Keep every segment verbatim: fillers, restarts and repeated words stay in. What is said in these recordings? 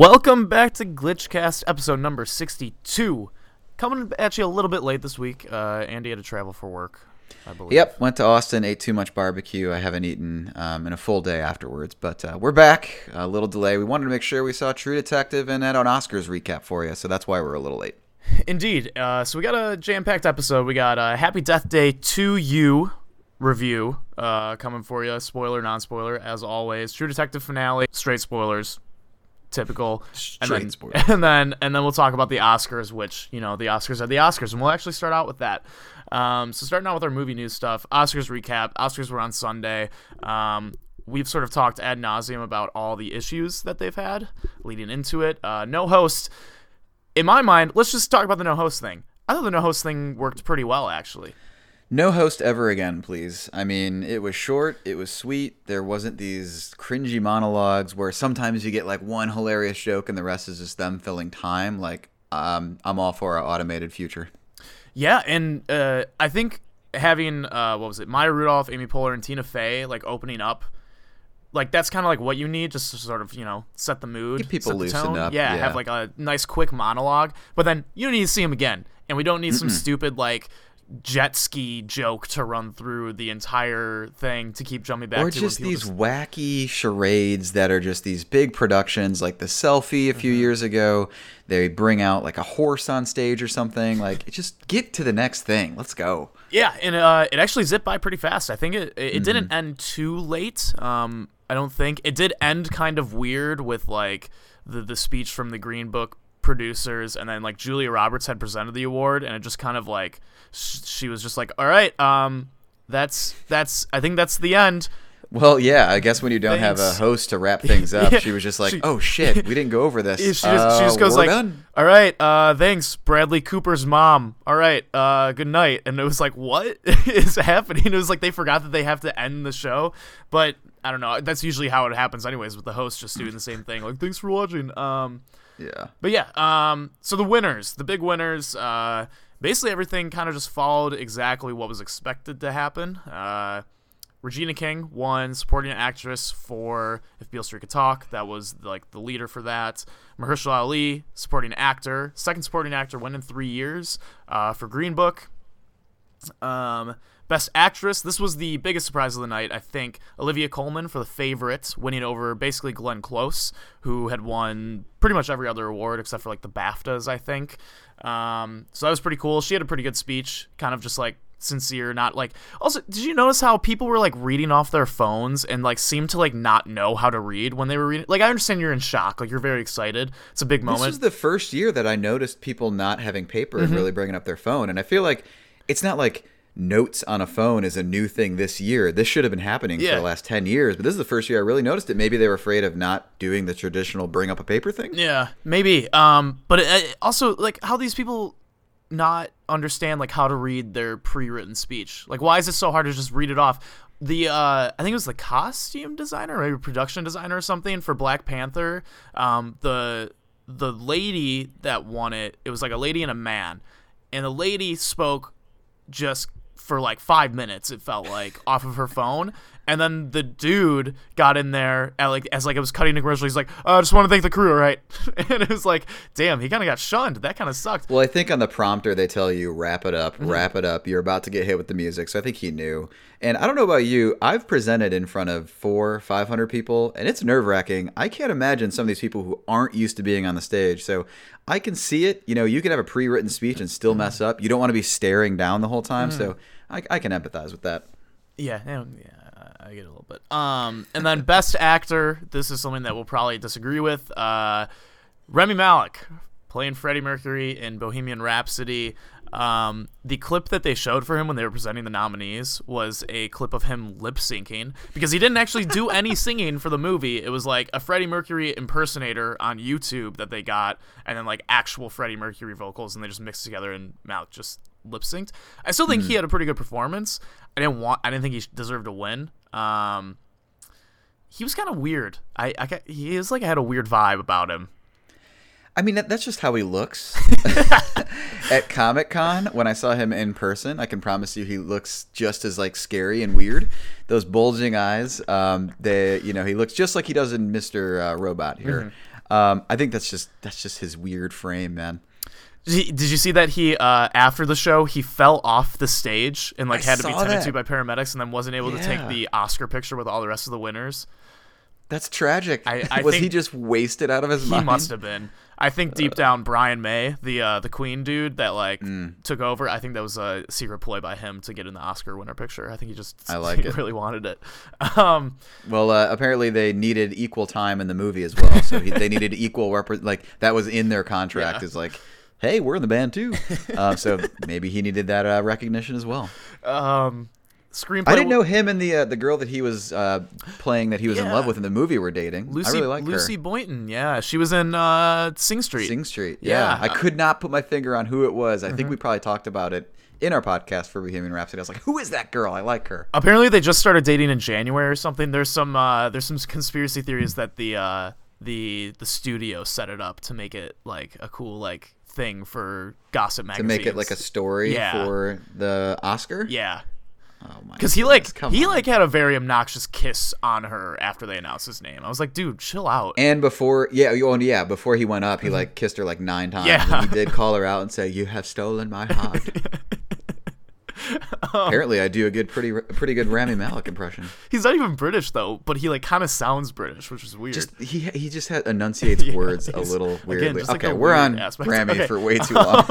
Welcome back to Glitchcast, episode number sixty-two. Coming at you a little bit late this week. Uh, Andy had to travel for work, I believe. Yep, went to Austin, ate too much barbecue. I haven't eaten um, in a full day afterwards, but uh, we're back. A little delay. We wanted to make sure we saw True Detective and had an Oscars recap for you, so that's why we're a little late. Indeed. Uh, so we got a jam-packed episode. We got a Happy Death Day to You review uh, coming for you. Spoiler, non-spoiler, as always. True Detective finale, straight spoilers. Typical. Straight and then, spoilers. And then and then we'll talk about the Oscars, which, you know, the Oscars are the Oscars, and we'll actually start out with that. Um, so starting out with our movie news stuff, Oscars recap. Oscars were on Sunday. Um, we've sort of talked ad nauseum about all the issues that they've had leading into it. Uh, no host. In my mind, let's just talk about the no host thing. I thought the no host thing worked pretty well, actually. No host ever again, please. I mean, it was short, it was sweet, there wasn't these cringy monologues where sometimes you get like one hilarious joke and the rest is just them filling time. Like, um, I'm all for our automated future. Yeah, and uh, I think having, uh, what was it, Maya Rudolph, Amy Poehler, and Tina Fey, like, opening up, like, that's kind of like what you need, just to sort of, you know, set the mood. Get people set the loosened tone. up. Yeah, Yeah, have, like, a nice, quick monologue, but then you don't need to see them again, and we don't need some Mm-mm. stupid, like, jet ski joke to run through the entire thing to keep jumping back or to. just when people these just... wacky charades that are just these big productions, like The Selfie a few Mm-hmm. years ago. They bring out like a horse on stage or something. Like, just get to the next thing. Let's go. Yeah, and uh, it actually zipped by pretty fast. I think it it Mm-hmm. didn't end too late. Um, I don't think it did end kind of weird with like the the speech from the Green Book producers, and then like Julia Roberts had presented the award, and it just kind of like sh- she was just like, all right, um, that's that's I think that's the end. Well, yeah, I guess when you don't have a Thanks. host to wrap things up, Yeah, she was just like, she- oh shit, we didn't go over this. She just, uh, she just goes we're like, done. all right, uh, thanks, Bradley Cooper's mom. All right, uh, good night. And it was like, what is happening? It was like they forgot that they have to end the show, but I don't know. That's usually how it happens, anyways, with the host just doing the same thing. Like, thanks for watching. Um, Yeah. but yeah, um, so the winners, the big winners, uh, basically everything kind of just followed exactly what was expected to happen. Uh, Regina King won supporting actress for If Beale Street Could Talk. That was like the leader for that. Mahershala Ali, supporting actor, second supporting actor, won in three years uh, for Green Book. Um, Best Actress, this was the biggest surprise of the night, I think. Olivia Colman for The Favorite, winning over basically Glenn Close, who had won pretty much every other award except for like the BAFTAs, I think. Um, so that was pretty cool. She had a pretty good speech, kind of just like sincere, not like... Also, did you notice how people were like reading off their phones and like seemed to like not know how to read when they were reading? Like, I understand you're in shock, like you're very excited. It's a big moment. This was the first year that I noticed people not having paper and really bringing up their phone. And I feel like it's not like notes on a phone is a new thing this year. This should have been happening Yeah. for the last ten years, but this is the first year I really noticed it. Maybe they were afraid of not doing the traditional bring up a paper thing. Yeah, maybe. Um, but it, it also, like, how these people not understand, like, how to read their pre-written speech. Like, why is it so hard to just read it off? The, uh, I think it was the costume designer, maybe production designer or something for Black Panther. Um, the, the lady that won it, it was like a lady and a man. And the lady spoke just for like five minutes, it felt like, off of her phone. And then the dude got in there at like as like it was cutting a commercial. He's like, oh, I just want to thank the crew, all right? And it was like, damn, he kind of got shunned. That kind of sucked. Well, I think on the prompter they tell you, wrap it up, Mm-hmm. wrap it up. You're about to get hit with the music. So I think he knew. And I don't know about you. I've presented in front of four, five hundred people, and it's nerve wracking. I can't imagine some of these people who aren't used to being on the stage. So I can see it. You know, you can have a pre-written speech and still mess up. You don't want to be staring down the whole time. Mm-hmm. So I, I can empathize with that. Yeah, yeah, yeah, I get it a little bit. Um, and then best actor. This is something that we'll probably disagree with. Uh, Rami Malek playing Freddie Mercury in Bohemian Rhapsody. Um, the clip that they showed for him when they were presenting the nominees was a clip of him lip syncing because he didn't actually do any singing for the movie. It was like a Freddie Mercury impersonator on YouTube that they got, and then like actual Freddie Mercury vocals, and they just mixed together, and Malek just lip synced. I still think mm. he had a pretty good performance. I didn't want. I didn't think he deserved to win. Um, he was kind of weird. I, I he was like I had a weird vibe about him. I mean, that, that's just how he looks. At Comic-Con, when I saw him in person, I can promise you he looks just as, like, scary and weird. Those bulging eyes, um, they, you know, he looks just like he does in Mister Uh, Robot here. Um, I think that's just that's just his weird frame, man. Did you, did you see that he uh, after the show he fell off the stage and like I had to be saw tended that. to by paramedics and then wasn't able to Yeah. take the Oscar picture with all the rest of the winners? That's tragic. I- I Was think he just wasted out of his He mind? must have been. I think deep down, Brian May, the uh, the Queen dude that like Mm. took over, I think that was a secret ploy by him to get in the Oscar winner picture. I think he just I like it. really wanted it. Um, Well, uh, apparently they needed equal time in the movie as well, so he, they needed equal rep. Like that was in their contract. Yeah. Is like, hey, we're in the band too. uh, so maybe he needed that uh, recognition as well. um, screenplay. I didn't know him and the uh, the girl that he was uh, playing that he was in Yeah. love with in the movie were dating. Lucy I really like Lucy her. Boynton. Yeah, she was in uh, Sing Street. Sing Street. Yeah. Yeah. I could not put my finger on who it was. I Mm-hmm. think we probably talked about it in our podcast for Bohemian Rhapsody. I was like, who is that girl? I like her. Apparently, they just started dating in January or something. There's some uh, there's some conspiracy theories that the uh, the the studio set it up to make it like a cool like thing for gossip To magazines. make it like a story Yeah. for the Oscar. yeah. Oh my. Because he goodness, like come he on. like had a very obnoxious kiss on her after they announced his name. I was like, dude, chill out. And before, yeah, oh, and yeah, before he went up, he like kissed her like nine times. Yeah. And he did call her out and say, "You have stolen my heart." Apparently, I do a good, pretty, pretty good Rami Malek impression. He's not even British though, but he like kind of sounds British, which is weird. Just he he just had, enunciates Yeah, words a he's- little again, weirdly. just, like, Okay, a we're weird on aspect. Rami Okay. for way too long.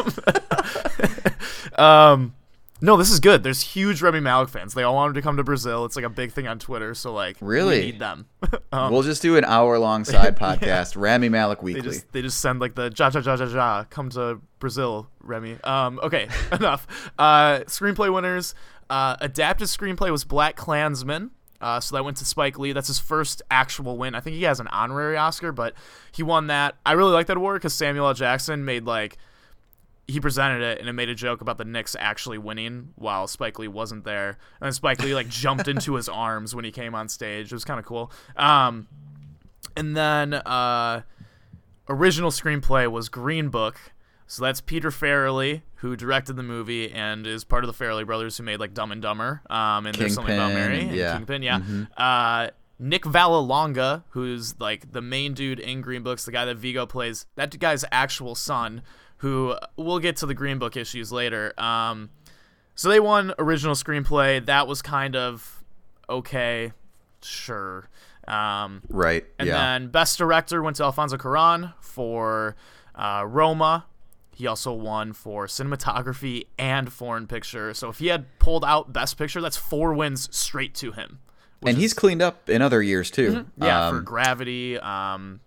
um, no, this is good. There's huge Remy Malik fans. They all wanted to come to Brazil. It's like a big thing on Twitter. So like, Really? we need them. um, We'll just do an hour long side podcast, Rami Malek they Weekly. just they just send like the ja ja ja ja ja come to Brazil, Remy. Um, okay, enough. Uh, screenplay winners. Uh, adapted screenplay was Black Klansman. Uh, so that went to Spike Lee. That's his first actual win. I think he has an honorary Oscar, but he won that. I really like that award because Samuel L. Jackson made like he presented it and it made a joke about the Knicks actually winning while Spike Lee wasn't there. And then Spike Lee like jumped into his arms when he came on stage. It was kind of cool. Um, and then uh, original screenplay was Green Book. So that's Peter Farrelly, who directed the movie and is part of the Farrelly brothers who made like Dumb and Dumber. Um, and There's Something About Kingpin, Mary. and- And yeah. Kingpin, yeah. Mhm. Uh, Nick Vallelonga, who's like the main dude in Green Books, the guy that Vigo plays, that guy's actual son, who we'll get to the Green Book issues later. Um, so they won original screenplay. That was kind of okay, sure. Um, Right. and yeah. then Best Director went to Alfonso Cuarón for uh, Roma. He also won for cinematography and foreign picture. So if he had pulled out Best Picture, that's four wins straight to him. which and is- he's cleaned up in other years too. yeah, for Um, Gravity. Um,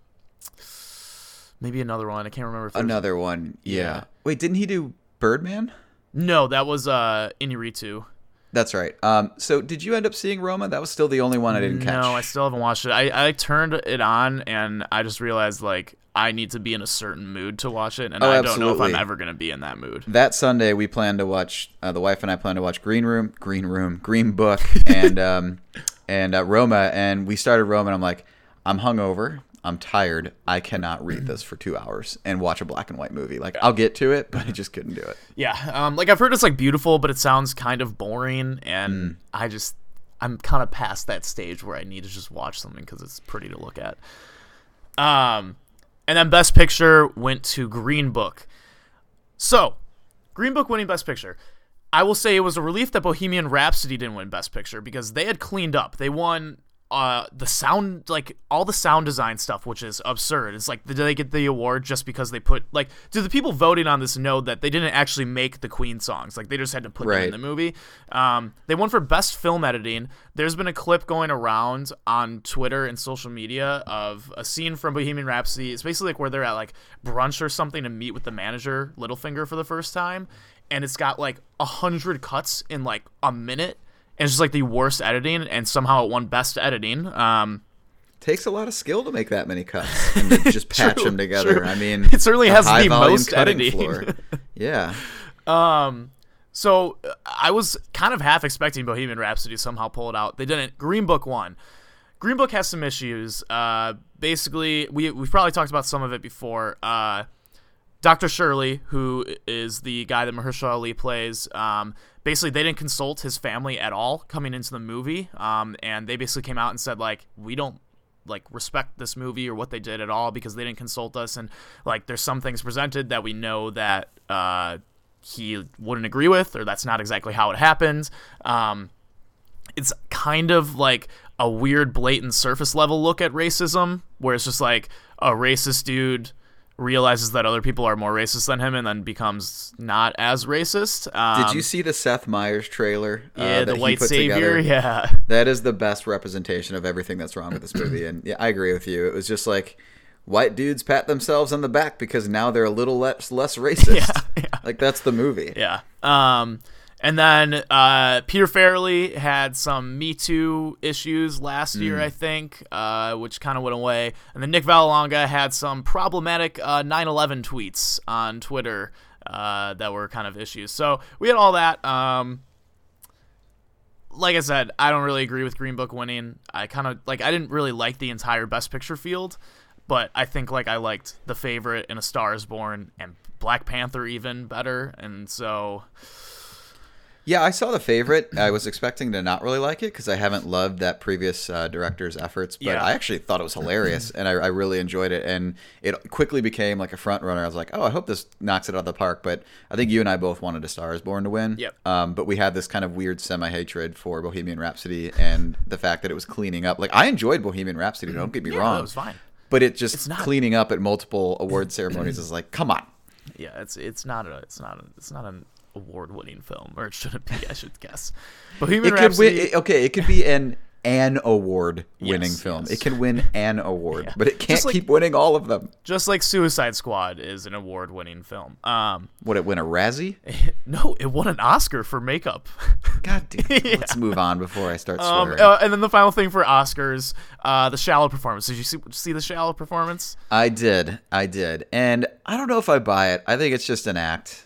maybe another one. I can't remember. If there's- another one. Yeah. Yeah. Wait, didn't he do Birdman? No, that was uh, Inarritu. That's right. Um, so did you end up seeing Roma? That was still the only one I didn't catch. No, I still haven't watched it. I, I turned it on and I just realized like I need to be in a certain mood to watch it, and Oh, I don't know if I'm absolutely. ever gonna be in that mood. That Sunday we plan to watch. Uh, the wife and I plan to watch Green Room, Green Room, Green Book, and um, and uh, Roma. And we started Roma, and I'm like, I'm hungover. I'm tired. I cannot read this for two hours and watch a black and white movie. Like I'll get to it, but I just couldn't do it. Yeah, um, like I've heard it's like beautiful, but it sounds kind of boring, and Mm. I just I'm kind of past that stage where I need to just watch something because it's pretty to look at. Um, and then Best Picture went to Green Book. So, Green Book winning Best Picture. I will say it was a relief that Bohemian Rhapsody didn't win Best Picture because they had cleaned up. They won uh, the sound, like all the sound design stuff, which is absurd. It's like, did they get the award just because they put, like, do the people voting on this know that they didn't actually make the Queen songs? Like, they just had to put them Right. in the movie. Um, they won for Best Film Editing. There's been a clip going around on Twitter and social media of a scene from Bohemian Rhapsody. It's basically like where they're at, like, brunch or something to meet with the manager, Littlefinger, for the first time. And it's got, like, a hundred cuts in, like, a minute. And it's just like the worst editing, and somehow it won Best Editing. Um, Takes a lot of skill to make that many cuts and to just patch True, them together. true. I mean, It certainly a has the high-volume most cutting editing. floor. Yeah. um, so uh, I was kind of half expecting Bohemian Rhapsody to somehow pull it out. They didn't. Green Book won. Green Book has some issues. Uh, basically, we we've probably talked about some of it before. Uh, Doctor Shirley, who is the guy that Mahershala Ali plays, um, basically they didn't consult his family at all coming into the movie, um, and they basically came out and said like, we don't like respect this movie or what they did at all because they didn't consult us, and like there's some things presented that we know that uh, he wouldn't agree with, or that's not exactly how it happened. Um, it's kind of like a weird, blatant surface level look at racism, where it's just like a racist dude realizes that other people are more racist than him and then becomes not as racist. Um, Did you see the Seth Meyers trailer? Yeah, uh, the that white he put savior. Together? Yeah, that is the best representation of everything that's wrong with this movie. And yeah, I agree with you. It was just like white dudes pat themselves on the back because now they're a little less less racist. Yeah, yeah. Like that's the movie. Yeah. Um, and then uh, Peter Farrelly had some Me Too issues last year, I think, uh, which kind of went away. And then Nick Vallelonga had some problematic uh, nine eleven tweets on Twitter uh, that were kind of issues. So we had all that. Um, like I said, I don't really agree with Green Book winning. I kind of like I didn't really like the entire Best Picture field, but I think like I liked The Favorite and A Star Is Born and Black Panther even better. And so. Yeah, I saw The Favorite. I was expecting to not really like it because I haven't loved that previous uh, director's efforts, but Yeah. I actually thought it was hilarious, and I, I really enjoyed it. And it quickly became like a front runner. I was like, oh, I hope this knocks it out of the park. But I think you and I both wanted A Star Is Born to win. Yep. Um, but we had this kind of weird semi-hatred for Bohemian Rhapsody and the fact that it was cleaning up. Like, I enjoyed Bohemian Rhapsody, don't get me Yeah, wrong. that was fine. But it just It's not- cleaning up at multiple award ceremonies is like, come on. Yeah, it's it's not a it's not a, it's not an award-winning film, or it shouldn't be. I should guess. Bohemian It could Rhapsody. win. it- Okay, it could be an an award winning Yes, film. yes. It can win an award, Yeah. but it can't Just like- keep winning all of them. Just like Suicide Squad is an award-winning film. Um, Would it win a Razzie? no, it won an Oscar for makeup. God damn. it. Yeah. Let's move on before I start Um, swearing. uh, and then the final thing for Oscars, uh, the Shallow performance. Did you see see the Shallow performance? I did. I did. And I don't know if I buy it. I think it's just an act.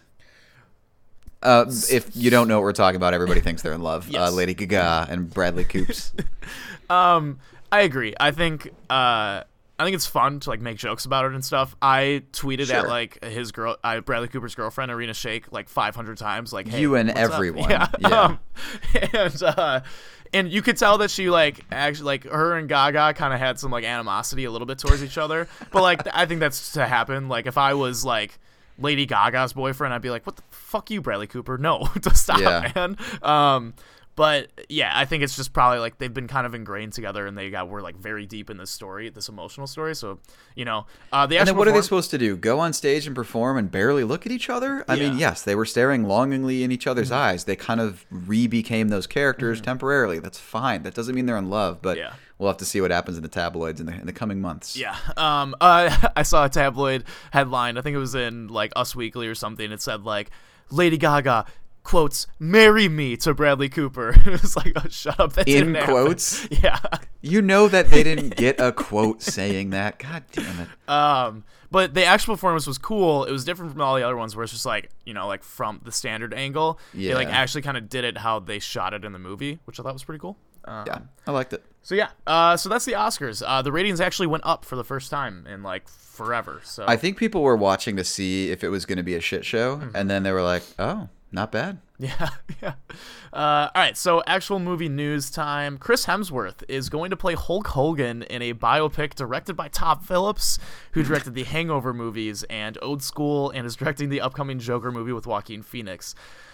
Uh, if you don't know what we're talking about, everybody thinks they're in love. Yes. Uh, Lady Gaga and Bradley Coops. Um, I agree. I think uh, I think it's fun to like make jokes about it and stuff. I tweeted Sure. at like his girl, uh, Bradley Cooper's girlfriend, Arena Shake, like five hundred times. Like, hey, You and what's up? everyone. Yeah. Yeah. Um, and uh, and you could tell that she like actually like her and Gaga kind of had some like animosity a little bit towards each other. But like I think that's to happen. Like if I was like Lady Gaga's boyfriend, I'd be like, what the fuck you, Bradley Cooper? No, to stop, Yeah. man. Um, but yeah, I think it's just probably like they've been kind of ingrained together, and they got were like very deep in this story, this emotional story. So you know, uh, the And actual then what are they perform- supposed to do? Go on stage and perform and barely look at each other? I mean, Yeah. Mm-hmm. yes, they were staring longingly in each other's eyes. They kind of re-became those characters temporarily. That's fine. That doesn't mean they're in love, but Yeah. we'll have to see what happens in the tabloids in the, in the coming months. Yeah. Um. Uh. I saw a tabloid headline. I think it was in like Us Weekly or something. It said like, Lady Gaga quotes "marry me" to Bradley Cooper. It was like, oh, shut up. That In didn't happen. quotes? Yeah. You know that they didn't get a quote saying that. God damn it. Um. But the actual performance was cool. It was different from all the other ones, where it's just like, you know, like from the standard angle. They like Yeah. actually kind of did it how they shot it in the movie, which I thought was pretty cool. Um, Yeah, I liked it. So yeah. Uh. So that's the Oscars. Uh. The ratings actually went up for the first time in like forever. So I think people were watching to see if it was going to be a shit show, and then they were like, oh, not bad. Yeah, yeah. Uh, all right, so actual movie news time. Chris Hemsworth is going to play Hulk Hogan in a biopic directed by Todd Phillips, who directed the Hangover movies and Old School, and is directing the upcoming Joker movie with Joaquin Phoenix.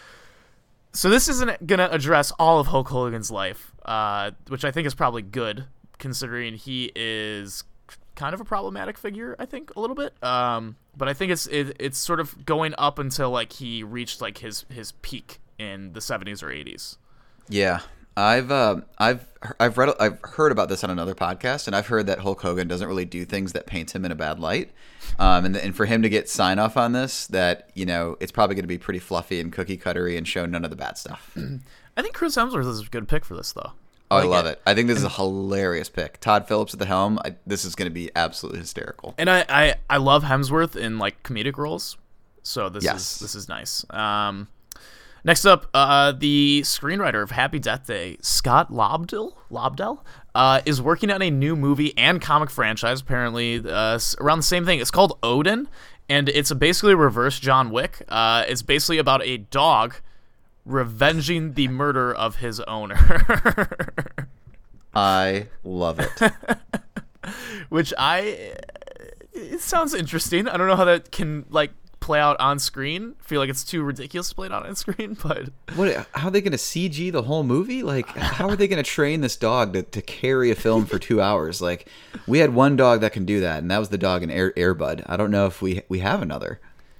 So this isn't going to address all of Hulk Hogan's life, uh, which I think is probably good, considering he is kind of a problematic figure, I think, a little bit. Um, but I think it's it, it's sort of going up until like he reached like his his peak in the seventies or eighties. Yeah, I've uh, I've I've read I've heard about this on another podcast, and I've heard that Hulk Hogan doesn't really do things that paint him in a bad light. Um, and and for him to get sign off on this, that you know it's probably going to be pretty fluffy and cookie cuttery and show none of the bad stuff. I think Chris Hemsworth is a good pick for this, though. Oh, I Like love it. I think this is a hilarious pick. Todd Phillips at the helm. I, this is going to be absolutely hysterical. And I, I, I love Hemsworth in like comedic roles, so this Yes. is this is nice. Um, next up, uh, the screenwriter of Happy Death Day, Scott Lobdell, Lobdell, uh, is working on a new movie and comic franchise. Apparently, uh, s- around the same thing. It's called Odin, and it's a basically reverse John Wick. Uh, it's basically about a dog revenging the murder of his owner. I love it. which I it sounds interesting. I don't know how that can like play out on screen. I feel like it's too ridiculous to play it out on screen, but what? How are they going to C G the whole movie? Like, how are they going to train this dog to, to carry a film for two hours? Like, we had one dog that can do that, and that was the dog in Air Airbud. I don't know if we we have another.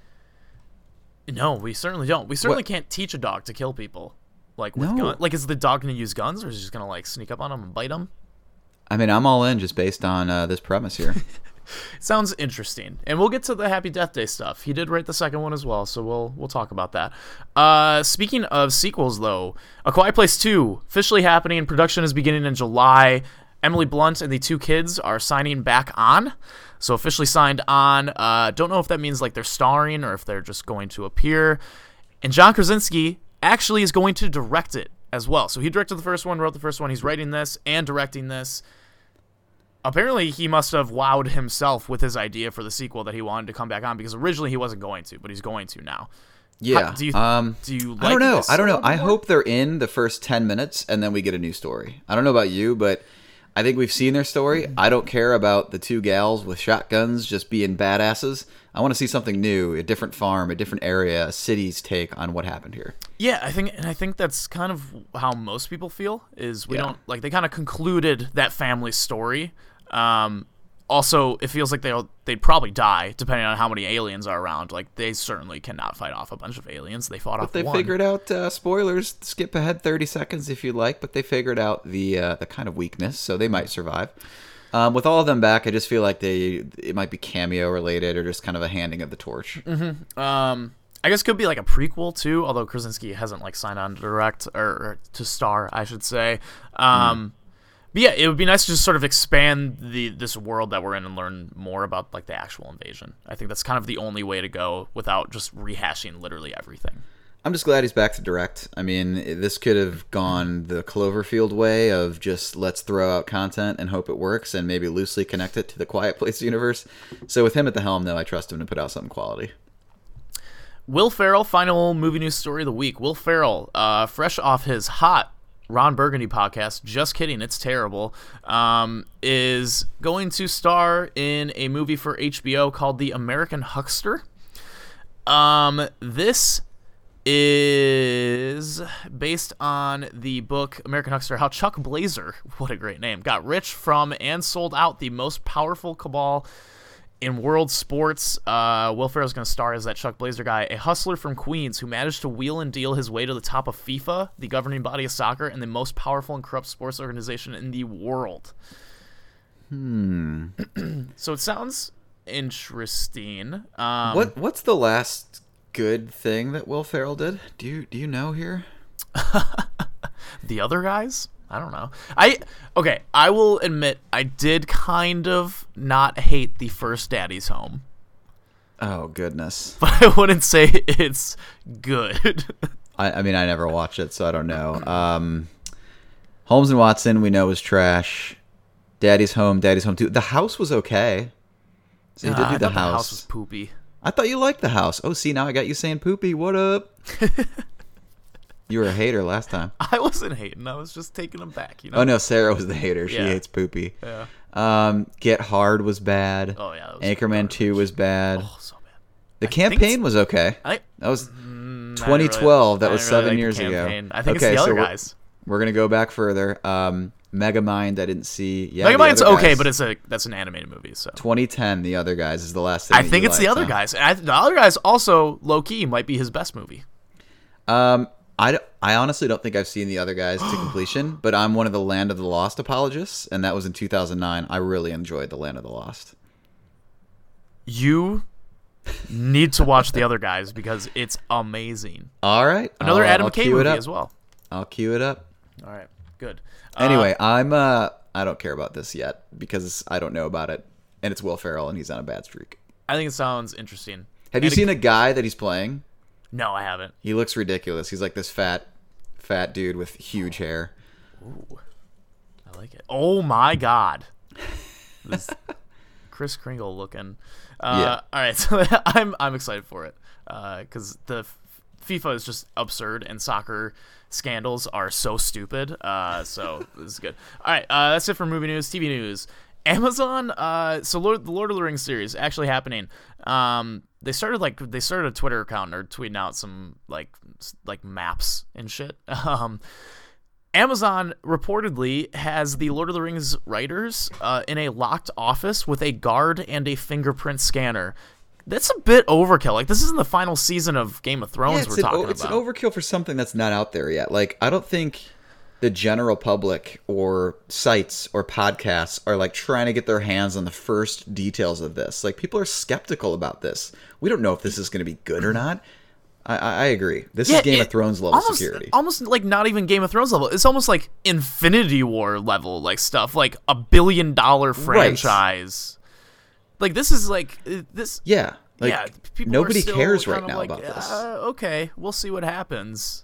No, we certainly don't. We certainly What? can't teach a dog to kill people. Like with No. gun. Like, is the dog going to use guns, or is he just going to like sneak up on them and bite them? I mean, I'm all in just based on uh, this premise here. Sounds interesting, and we'll get to the Happy Death Day stuff. He did write the second one as well, so we'll we'll talk about that. Uh, speaking of sequels, though, A Quiet Place two officially happening. Production is beginning in July. Emily Blunt and the two kids are signing back on, so officially signed on. Uh, don't know if that means like they're starring or if they're just going to appear. And John Krasinski actually is going to direct it as well. So he directed the first one, wrote the first one. He's writing this and directing this. Apparently, he must have wowed himself with his idea for the sequel that he wanted to come back on, because originally he wasn't going to, but he's going to now. Yeah. How, do you um, do you? Like I don't know. this I don't a know. little I more? hope they're in the first ten minutes and then we get a new story. I don't know about you, but I think we've seen their story. I don't care about the two gals with shotguns just being badasses. I want to see something new, a different farm, a different area, a city's take on what happened here. Yeah, I think, and I think that's kind of how most people feel. Is we Yeah. don't like they kind of concluded that family story. Um, also, it feels like they'll they'd probably die depending on how many aliens are around. Like they certainly cannot fight off a bunch of aliens. They fought But off they one. figured out, uh, spoilers, skip ahead thirty seconds if you like, but they figured out the uh, the kind of weakness, so they might survive. Um, with all of them back, I just feel like they it might be cameo related or just kind of a handing of the torch. Um, I guess it could be like a prequel too, although Krasinski hasn't like signed on to direct or, or to star, I should say. Um, but yeah, it would be nice to just sort of expand the this world that we're in and learn more about like the actual invasion. I think that's kind of the only way to go without just rehashing literally everything. I'm just glad he's back to direct. I mean, this could have gone the Cloverfield way of just let's throw out content and hope it works and maybe loosely connect it to the Quiet Place universe. So with him at the helm, though, I trust him to put out something quality. Will Ferrell, final movie news story of the week. Will Ferrell, uh, fresh off his hot Ron Burgundy podcast, just kidding, it's terrible, um, is going to star in a movie for H B O called The American Huckster. Um, this is based on the book American Huckster, how Chuck Blazer, what a great name, got rich from and sold out the most powerful cabal in world sports. uh, Will Ferrell's going to star as that Chuck Blazer guy, a hustler from Queens who managed to wheel and deal his way to the top of FIFA, the governing body of soccer, and the most powerful and corrupt sports organization in the world. Hmm. So it sounds interesting. Um, What What's the last good thing that Will Ferrell did? Do you Do you know here? The other guys? I don't know. I okay. I will admit I did kind of not hate the first Daddy's Home, Oh goodness. but I wouldn't say it's good. I, I mean, I never watched it, so I don't know. Um, Holmes and Watson, we know was trash. Daddy's Home, Daddy's Home Two. The House was okay. So he Uh, did do I the thought house. The house was poopy. I thought you liked the house. Oh, see, now I got you saying poopy. What up? You were a hater last time. I wasn't hating. I was just taking them back. You know. Oh no, Sarah was the hater. She Yeah. hates poopy. Yeah. Um, Get Hard was bad. Oh yeah. That was Anchorman garbage. Two was bad. Oh, so bad. The I think Campaign it's- was okay. I That was mm, I twenty didn't really- twelve. That I was didn't really seven like the years ago. Campaign. I think Okay, it's the so other we're- guys. We're gonna go back further. Um, Megamind, I didn't see. Yeah, Megamind's The Other okay, Guys. but it's a that's an animated movie. So twenty ten. The Other Guys is the last thing. I that think you it's the liked, other huh? guys. And I, the other guys also low key might be his best movie. Um, I, d- I honestly don't think I've seen The Other Guys to completion, but I'm one of the Land of the Lost apologists, and that was in two thousand nine. I really enjoyed The Land of the Lost. You need to watch the other guys because it's amazing. All right, Another I'll, Adam I'll McKay cue it movie up. as well. I'll cue it up. All right, good. Anyway, I'm uh, I don't care about this yet because I don't know about it, and it's Will Ferrell, and he's on a bad streak. Uh, I think it sounds interesting. Have you And seen it- the guy that he's playing? No, I haven't. He looks ridiculous. He's like this fat, fat dude with huge hair. Ooh, I like it. Oh my god, this Chris Kringle looking. Uh, Yeah. All right, so I'm I'm excited for it because the f- FIFA is just absurd and soccer scandals are so stupid. Uh, so this is good. All right, uh, that's it for movie news. T V news. Amazon, uh, so Lord, the Lord of the Rings series actually happening. Um, they started like they started a Twitter account or tweeting out some like like maps and shit. Um, Amazon reportedly has the Lord of the Rings writers uh, in a locked office with a guard and a fingerprint scanner. That's a bit overkill. Like, this isn't the final season of Game of Thrones yeah, it's we're an, talking o- about. It's an overkill for something that's not out there yet. Like, I don't think the general public or sites or podcasts are like trying to get their hands on the first details of this. Like, people are skeptical about this. We don't know if this is going to be good or not. I, I agree. This Yeah, is Game it- of Thrones level almost, security. Almost like not even Game of Thrones level. It's almost like Infinity War level, like stuff, like a billion dollar franchise. Like, this is like uh, this. Yeah. Like, yeah, people nobody are still cares kind right of now like, about this. Uh, okay, we'll see what happens.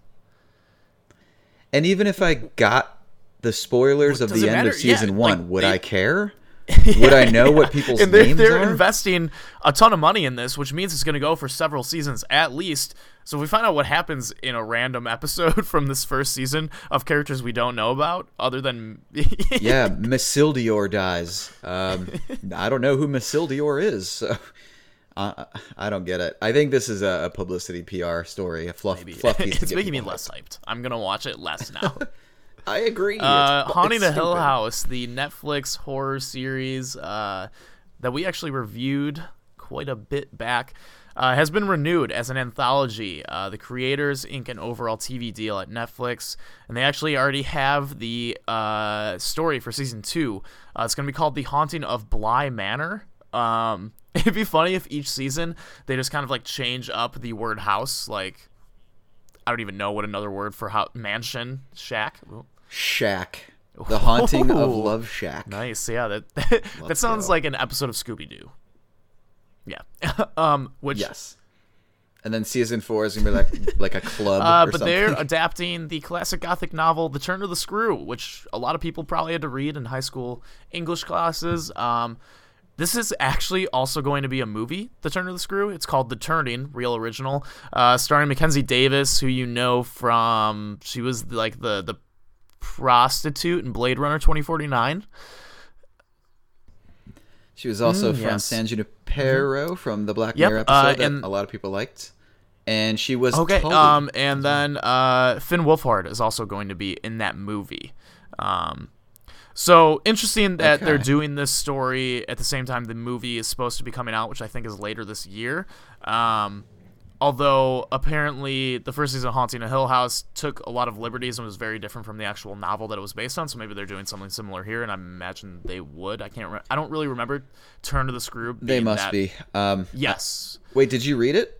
And even if I got the spoilers of Does the it end matter? of season Yeah, one, like, would they- I care? Would I know what people's and they're, names they're are? investing a ton of money in this, which means it's going to go for several seasons at least. So if we find out what happens in a random episode from this first season of characters we don't know about, other than Yeah, Masildior dies. Um, I don't know who Masildior is, so I, I don't get it. I think this is a, a publicity P R story, a fluff, maybe fluff piece. to it's get making me people less hyped. I'm gonna watch it less now. I agree. Uh, It's- Haunting it's the Hill stupid. House, the Netflix horror series uh, that we actually reviewed quite a bit back, uh, has been renewed as an anthology. Uh, the creators ink an overall T V deal at Netflix, and they actually already have the uh, story for season two. Uh, it's going to be called The Haunting of Bly Manor. Um, it'd be funny if each season they just kind of like change up the word house. Like, I don't even know what another word for how mansion, shack. Shack. The Haunting of Ooh. Love Shack. Nice, yeah. That that, that sounds go. like an episode of Scooby Doo. Yeah. um. Which. Yes. And then season four is gonna be like like a club. Uh, or but something. they're adapting the classic Gothic novel *The Turn of the Screw*, which a lot of people probably had to read in high school English classes. Um, this is actually also going to be a movie, *The Turn of the Screw*. It's called *The Turning*, real original, uh, starring Mackenzie Davis, who you know from she was like the the prostitute in *Blade Runner twenty forty-nine*. She was also Mm, from yes. San Junipero from the Black Yep, Mirror uh, episode that and- a lot of people liked. And she was Okay, Tully. um, and then uh, Finn Wolfhard is also going to be in that movie. Um, so interesting that they're Okay. doing this story at the same time the movie is supposed to be coming out, which I think is later this year. Um, although apparently the first season of Haunting a Hill House took a lot of liberties and was very different from the actual novel that it was based on. So maybe they're doing something similar here, and I imagine they would. I can't. Re- I don't really remember Turn to the Screw. They being must that- be. Um, Yes. wait, did you read it?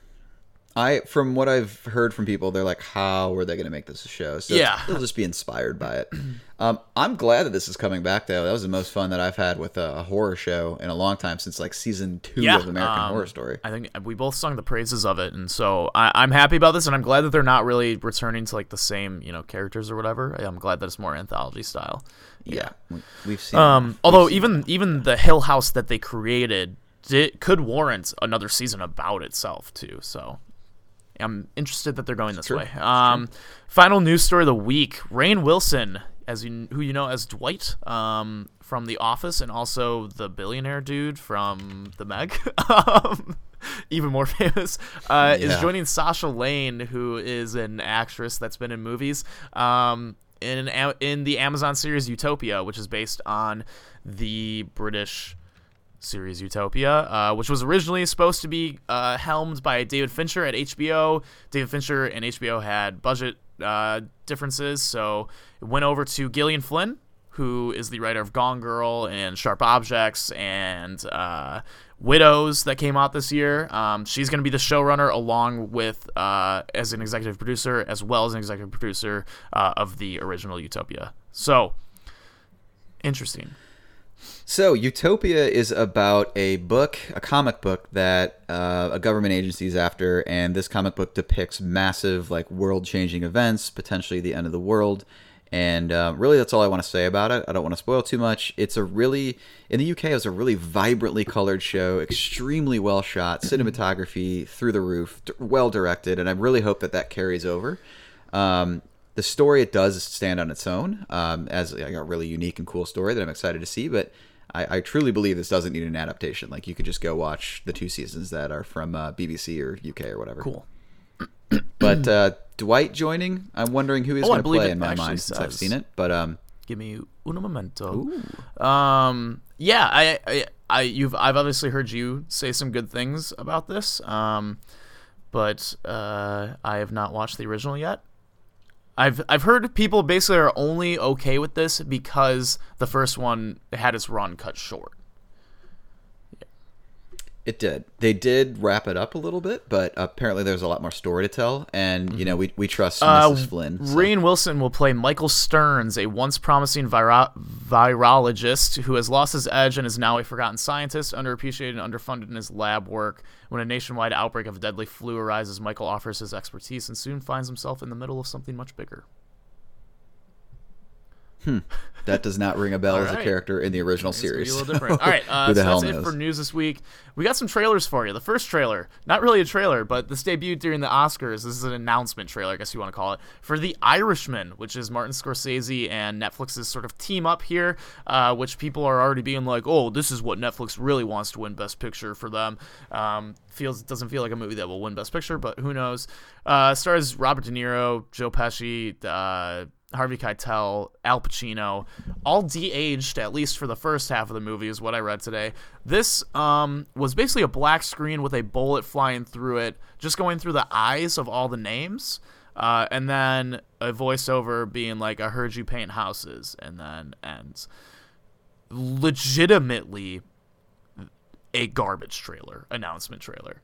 I, from what I've heard from people, they're like, "How are they going to make this a show?" So Yeah. they'll just be inspired by it. Um, I'm glad that this is coming back, though. That was the most fun that I've had with a, a horror show in a long time, since like season two Yeah, of American um, Horror Story. I think we both sung the praises of it, and so I, I'm happy about this, and I'm glad that they're not really returning to like the same, you know, characters or whatever. I'm glad that it's more anthology style. Yeah, we- we've seen. Um, We've although seen even even the Hill House that they created did, could warrant another season about itself too. So I'm interested that they're going this true. way. Um, final news story of the week: Rainn Wilson, as you who you know as Dwight um, from The Office, and also the billionaire dude from The Meg. um, even more famous, uh, is Yeah. joining Sasha Lane, who is an actress that's been in movies, um, in an, in the Amazon series Utopia, which is based on the British series Utopia, uh, which was originally supposed to be uh, helmed by David Fincher at H B O. David Fincher and H B O had budget uh, differences, so it went over to Gillian Flynn, who is the writer of Gone Girl and Sharp Objects and uh, Widows that came out this year. Um, she's going to be the showrunner along with, uh, as an executive producer, as well as an executive producer uh, of the original Utopia. So, interesting. So, Utopia is about a book, a comic book that uh, a government agency is after, and this comic book depicts massive, like, world-changing events, potentially the end of the world. And uh, really, that's all I want to say about it. I don't want to spoil too much. It's a really, in the U K, it was a really vibrantly colored show, extremely well shot, cinematography through the roof, d- well directed, and I really hope that that carries over. Um, the story, it does stand on its own um, as like, a really unique and cool story that I'm excited to see, but I, I truly believe this doesn't need an adaptation. Like, you could just go watch the two seasons that are from uh, B B C or U K or whatever. Cool. But uh, Dwight joining, I'm wondering who he's Oh, I going to believe play it in my actually mind since I've says. seen it. But um, Give me uno momento. Um, yeah, I, I, I, you've, I've obviously heard you say some good things about this. Um, but uh, I have not watched the original yet. I've, I've heard people basically are only okay with this because the first one had its run cut short. it did. They did wrap it up a little bit, but apparently there's a lot more story to tell. And, you know, we, we trust Uh, Missus Flynn. So. Rainn Wilson will play Michael Stearns, a once promising viro- virologist who has lost his edge and is now a forgotten scientist, underappreciated and underfunded in his lab work. When a nationwide outbreak of deadly flu arises, Michael offers his expertise and soon finds himself in the middle of something much bigger. Hmm. That does not ring a bell as right. a character in the original It's gonna be series. a little different. All right, uh, Who the so hell that's knows? it for news this week. We got some trailers for you. The first trailer, not really a trailer, but this debuted during the Oscars. This is an announcement trailer, I guess you want to call it, for The Irishman, which is Martin Scorsese and Netflix's sort of team up here, uh, which people are already being like, oh, this is what Netflix really wants to win Best Picture for them. Um, feels doesn't feel like a movie that will win Best Picture, but who knows? Uh, stars Robert De Niro, Joe Pesci, uh, Harvey Keitel, Al Pacino, all de-aged, at least for the first half of the movie, is what I read today. This um, was basically a black screen with a bullet flying through it, just going through the eyes of all the names, uh, and then a voiceover being like, I heard you paint houses, and then ends. Legitimately a garbage trailer, announcement trailer.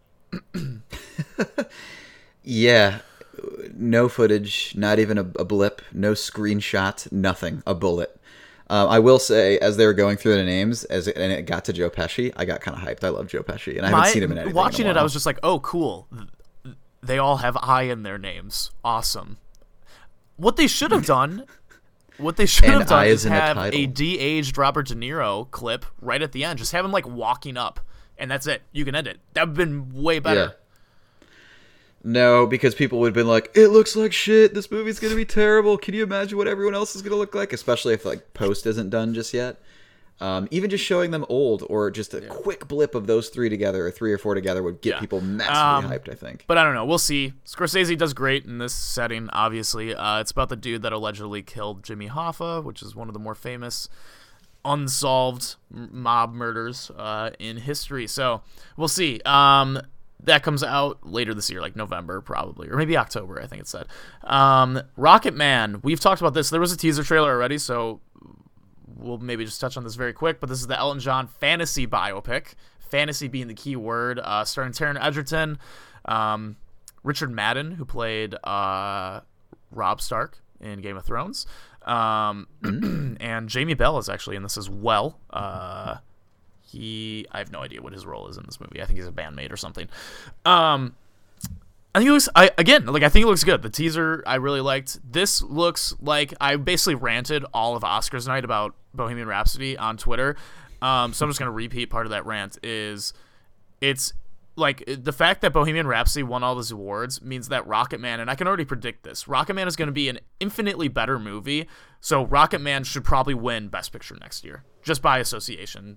Yeah. No footage, not even a, a blip, no screenshot, nothing. A bullet. Um, I will say, as they were going through the names, as it, and it got to Joe Pesci, I got kind of hyped. I love Joe Pesci, and I haven't My- seen him in anything. Watching in a it, I while. was just like, oh, cool. They all have I in their names. Awesome. What they should have done, what they should And have done I is is in the have title. a de-aged Robert De Niro clip right at the end. Just have him like walking up, and that's it. You can end it. That would have been way better. Yeah. No, because people would have been like, it looks like shit. This movie's going to be terrible. Can you imagine what everyone else is going to look like? Especially if, like, post isn't done just yet. Um, even just showing them old or just a quick blip of those three together or three or four together would get Yeah. people massively Um, hyped, I think. But I don't know. We'll see. Scorsese does great in this setting, obviously. Uh, it's about the dude that allegedly killed Jimmy Hoffa, which is one of the more famous unsolved m- mob murders uh, in history. So we'll see. Um, that comes out later this year, like November probably, or maybe October, I think it said. Um, Rocket Man. We've talked about this. There was a teaser trailer already, so we'll maybe just touch on this very quick. But this is the Elton John fantasy biopic. Fantasy being the key word. Uh, starring Taron Egerton, um, Richard Madden, who played uh, Robb Stark in Game of Thrones, um, and Jamie Bell is actually in this as well. Uh, he, I have no idea what his role is in this movie. I think he's a bandmate or something. Um, I think it looks. I again, like I think it looks good. The teaser I really liked. This looks like I basically ranted all of Oscars night about Bohemian Rhapsody on Twitter. Um, so I'm just gonna repeat part of that rant. Is it's like the fact that Bohemian Rhapsody won all these awards means that Rocket Man, and I can already predict this, Rocket Man is going to be an infinitely better movie. So Rocket Man should probably win Best Picture next year, just by association.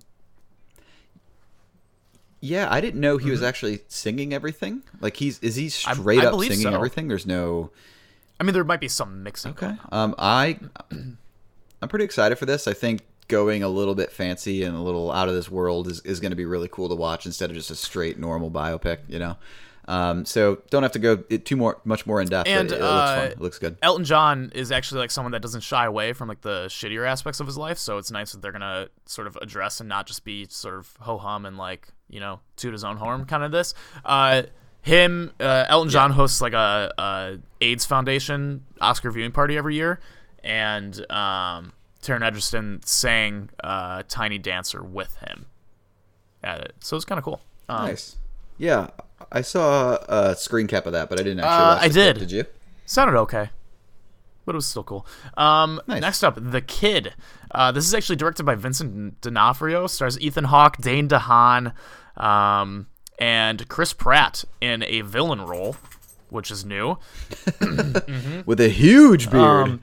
Yeah, I didn't know he Mm-hmm. was actually singing everything. Like, he's is he straight I up believe singing so. everything? There's no... I mean, there might be some mixing. Okay. going on. Um, I, I'm pretty excited for this. I think going a little bit fancy and a little out of this world is, is going to be really cool to watch instead of just a straight normal biopic, you know? Um, so don't have to go it too more much more in depth. And, it, it uh, looks fun. It looks good. Elton John is actually like someone that doesn't shy away from like the shittier aspects of his life, so it's nice that they're gonna sort of address and not just be sort of ho hum and like, you know, toot his own horn kind of this. Uh, him, uh, Elton John hosts like a, a AIDS Foundation Oscar viewing party every year, and um, Taron Egerton sang uh, "Tiny Dancer" with him at it, so it's kind of cool. Um, Nice. Yeah, I saw a screen cap of that, but I didn't actually Uh, watch I the clip. did. Did you? Sounded okay, but it was still cool. Um, Nice. Next up, The Kid. Uh, this is actually directed by Vincent D'Onofrio. Stars Ethan Hawke, Dane DeHaan, um, and Chris Pratt in a villain role, which is new. With a huge beard. Um,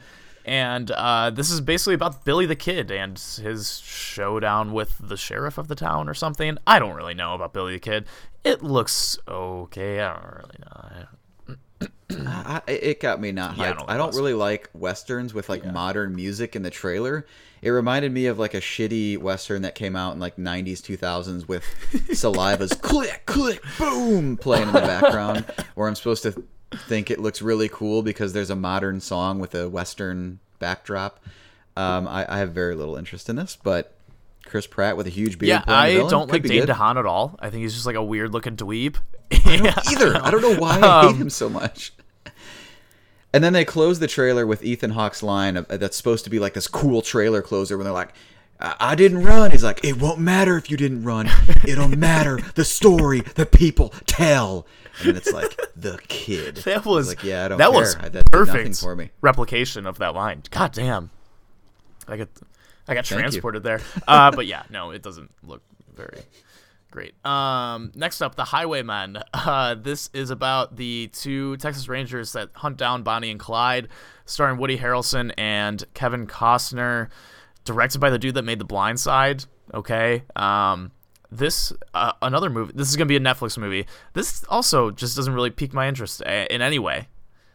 And uh, this is basically about Billy the Kid and his showdown with the sheriff of the town or something. I don't really know about Billy the Kid. It looks okay. I don't really know. I, it got me not hyped. Yeah, I don't I don't like really like westerns with like Yeah. modern music in the trailer. It reminded me of like a shitty western that came out in like nineties, two thousands with Saliva's click, click, boom playing in the background, where I'm supposed to think it looks really cool because there's a modern song with a western backdrop. Um, I, I have very little interest in this, but Chris Pratt with a huge beard. Yeah, playing the I villain don't could like be Dane good. DeHaan at all. I think he's just like a weird looking dweeb. I don't either. I don't know why I hate Um, him so much. And then they close the trailer with Ethan Hawke's line of, that's supposed to be like this cool trailer closer when they're like, I, I didn't run. He's like, it won't matter if you didn't run. It'll matter the story that people tell. And then it's like, the kid. That was like, yeah, I don't that care. was That did nothing perfect for me. replication of that line. God damn, I got I got Thank you. transported there. Uh, but yeah, no, it doesn't look very great. Um, next up, The Highwaymen. Uh, this is about the two Texas Rangers that hunt down Bonnie and Clyde, starring Woody Harrelson and Kevin Costner, directed by the dude that made The Blind Side. Okay. Um, this uh, another movie. This is gonna be a Netflix movie. This also just doesn't really pique my interest a- in any way.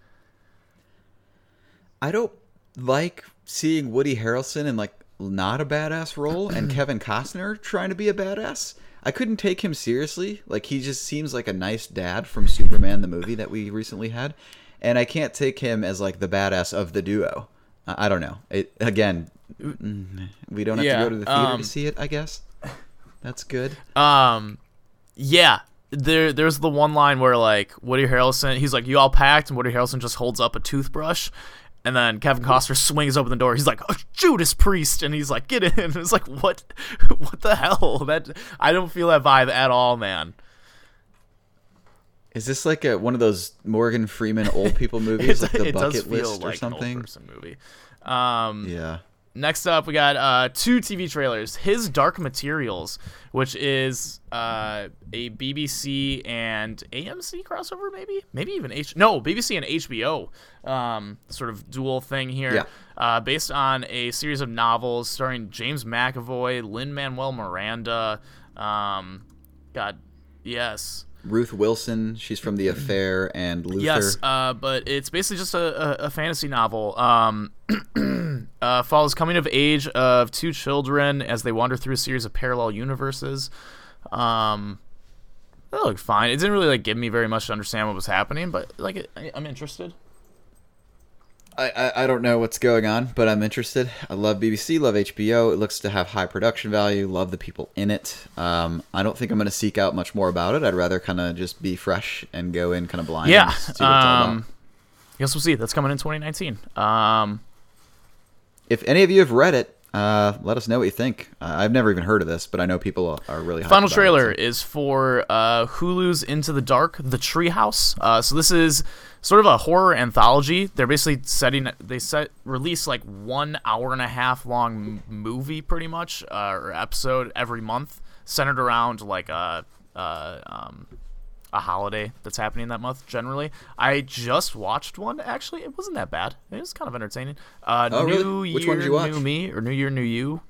I don't like seeing Woody Harrelson in like not a badass role and Kevin Costner trying to be a badass. I couldn't take him seriously. Like, he just seems like a nice dad from Superman, the movie that we recently had. And I can't take him as like the badass of the duo. I, I don't know. It, again, mm, we don't have Yeah, to go to the theater um, to see it, I guess. That's good. Um, yeah. There, there's the one line where like Woody Harrelson, he's like, "You all packed?" And Woody Harrelson just holds up a toothbrush, and then Kevin Costner swings open the door. He's like, "Oh, Judas Priest," and he's like, "Get in!" And it's like, what, what the hell? That I don't feel that vibe at all, man. Is this like a, one of those Morgan Freeman old people movies, like The it Bucket does feel List or like something? an old person movie. Um, Yeah. Next up, we got uh, two T V trailers. His Dark Materials, which is uh, a B B C and A M C crossover, maybe? Maybe even H... No, B B C and H B O um, sort of dual thing here. Yeah. Uh, based on a series of novels starring James McAvoy, Lin-Manuel Miranda. Um, God, yes. Ruth Wilson, she's from The Affair and Luther. Yes, uh, but it's basically just a, a, a fantasy novel. Um, uh, follows coming of age of two children as they wander through a series of parallel universes. Um, that looked fine. It didn't really like give me very much to understand what was happening, but like it, I, I'm interested. I, I, I don't know what's going on, but I'm interested. I love B B C, love H B O. It looks to have high production value, love the people in it. Um, I don't think I'm going to seek out much more about it. I'd rather kind of just be fresh and go in kind of blind. Yeah. And see what it's all about. Um, guess we'll see. That's coming in twenty nineteen. Um, If any of you have read it, uh, let us know what you think. Uh, I've never even heard of this, but I know people are really hyped Final about trailer it, so. is for uh, Hulu's Into the Dark, The Treehouse. Uh, so this is sort of a horror anthology. They're basically setting they set release like one hour and a half long movie, pretty much, uh, or episode every month, centered around like a a, um, a holiday that's happening that month. Generally, I just watched one. Actually, it wasn't that bad. It was kind of entertaining. Uh, Oh, really? New Which Year, one did you watch? New Me, or New Year, New You.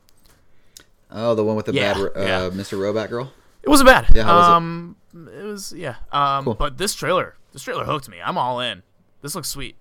Oh, the one with the Yeah, bad uh, yeah. Mister Robot girl? It wasn't bad. Yeah, how was it? um, it? was yeah. Um, Cool. but this trailer, this trailer hooked me. I'm all in. This looks sweet.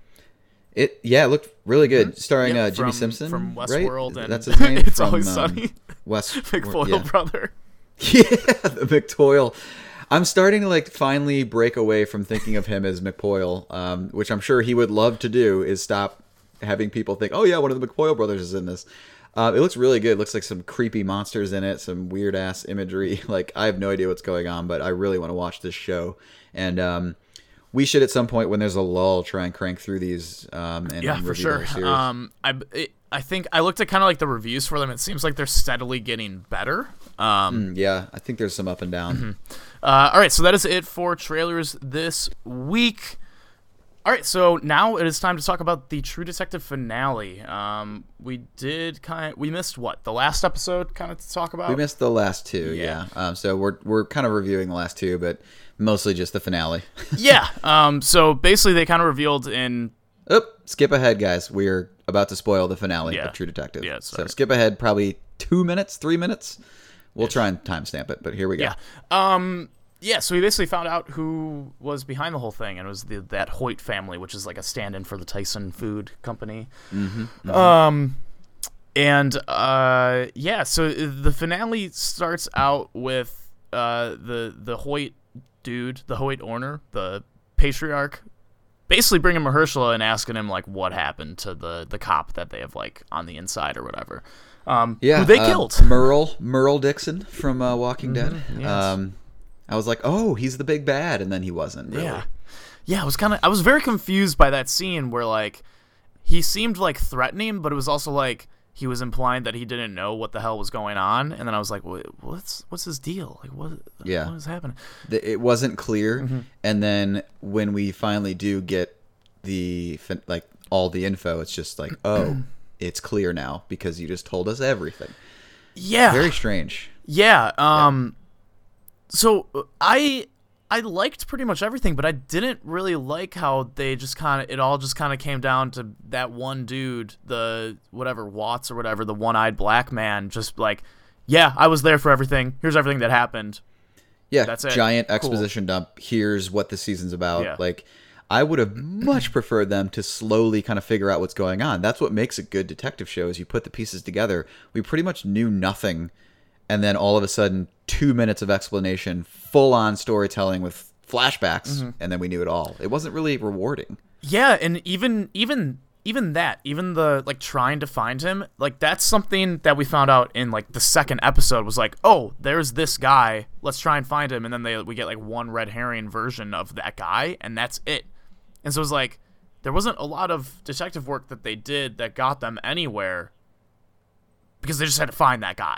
It yeah, it looked really good. Starring Yep, uh, Jimmy from- Simpson, from right? Westworld and That's his name. It's from, Always um, Sunny. West McFoyle yeah. brother. Yeah, the McToyle. I'm starting to like finally break away from thinking of him as McPoyle, um, which I'm sure he would love to do. Is stop having people think, oh yeah, one of the McPoyle brothers is in this. Uh, it looks really good. It looks like some creepy monsters in it, some weird ass imagery. Like I have no idea what's going on, but I really want to watch this show. And um, we should at some point when there's a lull try and crank through these um, and, Yeah, and for review the sure. whole series. Um, I it, I think I looked at kind of like the reviews for them. It seems like they're steadily getting better. Um, Mm, yeah, I think there's some up and down. Uh, all right, so that is it for trailers this week. All right, so now it is time to talk about the True Detective finale. Um, we did kind of we missed what the last episode kind of to talk about. We missed the last two, Yeah. yeah. Um, so we're we're kind of reviewing the last two, but mostly just the finale. yeah. Um, so basically, they kind of revealed in Oop. skip ahead, guys. We're about to spoil the finale Yeah. of True Detective. Yeah, so sorry. skip ahead probably two minutes, three minutes. We'll try and timestamp it, but here we go. Yeah. Um. Yeah. So we basically found out who was behind the whole thing, and it was the that Hoyt family, which is like a stand-in for the Tyson Food Company. Mm-hmm, mm-hmm. Um. And uh, yeah. So the finale starts out with uh the the Hoyt dude, the Hoyt owner, the patriarch, basically bringing Mahershala and asking him like what happened to the the cop that they have like on the inside or whatever. Um, Yeah, who they uh, killed. Merle Merle Dixon from uh, Walking Dead. yes. Um, I was like, oh, he's the big bad, and then he wasn't. Really. Yeah, yeah. I was kind of, I was very confused by that scene where like he seemed like threatening, but it was also like he was implying that he didn't know what the hell was going on, and then I was like, what, what's what's his deal? Like what? Yeah. what is happening? The- It wasn't clear, Mm-hmm. and then when we finally do get the fin- like all the info, it's just like, oh, it's clear now because you just told us everything. Yeah, Very strange. yeah. Um, so I. I liked pretty much everything, but I didn't really like how they just kind of, it all just kind of came down to that one dude, the whatever, Watts or whatever, the one-eyed black man, just like, yeah, I was there for everything. Here's everything that happened. Yeah, That's it. giant Cool. exposition dump. Here's what the season's about. Yeah. Like, I would have much preferred them to slowly kind of figure out what's going on. That's what makes a good detective show is you put the pieces together. We pretty much knew nothing, and then all of a sudden, two minutes of explanation, full-on storytelling with flashbacks, Mm-hmm. and then we knew it all. It wasn't really rewarding. Yeah, and even even even that, even the like trying to find him, like that's something that we found out in like the second episode was like, oh, there's this guy, let's try and find him, and then they we get like one red herring version of that guy, and that's it. And so it was like there wasn't a lot of detective work that they did that got them anywhere because they just had to find that guy.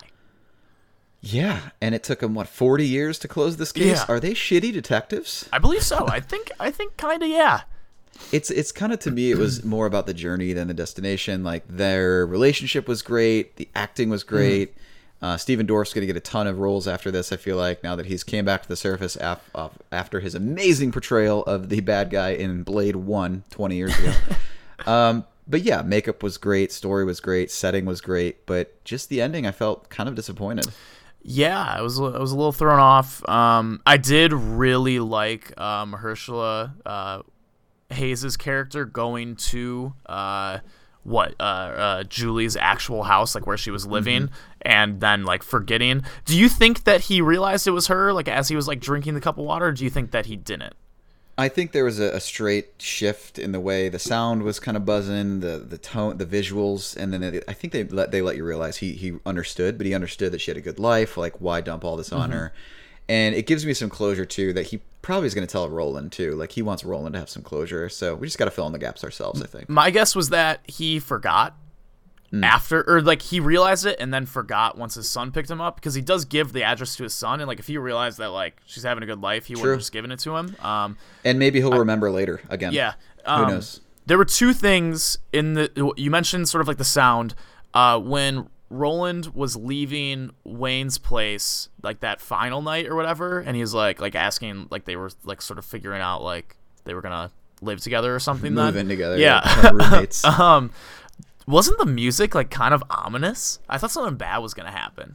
Yeah, and it took them, what, forty years to close this case? Yeah. Are they shitty detectives? I believe so. I think I think kind of yeah. It's it's kind of, to me, it was more about the journey than the destination. Like, their relationship was great. The acting was great. Uh, Stephen Dorff's going to get a ton of roles after this, I feel like, now that he's came back to the surface af- af- after his amazing portrayal of the bad guy in Blade one twenty years ago. um, but yeah, makeup was great. Story was great. Setting was great. But just the ending, I felt kind of disappointed. Yeah, I was I was a little thrown off. Um, I did really like um, Mahershala uh, Hayes' character going to uh, what uh, uh, Julie's actual house, like where she was living, Mm-hmm. and then like forgetting. Do you think that he realized it was her, like as he was like drinking the cup of water? Or do you think that he didn't? I think there was a, a straight shift in the way the sound was kind of buzzing, the the tone, the visuals, and then they, I think they let they let you realize he he understood, but he understood that she had a good life. Like, why dump all this on her? And it gives me some closure too that he probably is going to tell Roland too. Like, he wants Roland to have some closure, so we just got to fill in the gaps ourselves, I think. My guess was that he forgot Mm. after, or like he realized it and then forgot once his son picked him up, because he does give the address to his son, and like if he realized that like she's having a good life, he would True. have just given it to him. Um, And maybe he'll remember later again. yeah. Um, Who knows? There were two things in the you mentioned, sort of like the sound uh, when Roland was leaving Wayne's place, like that final night or whatever, and he was like like asking, like they were like sort of figuring out like they were gonna live together or something. Move then in together. yeah. become roommates. um, wasn't the music like kind of ominous? I thought something bad was gonna happen.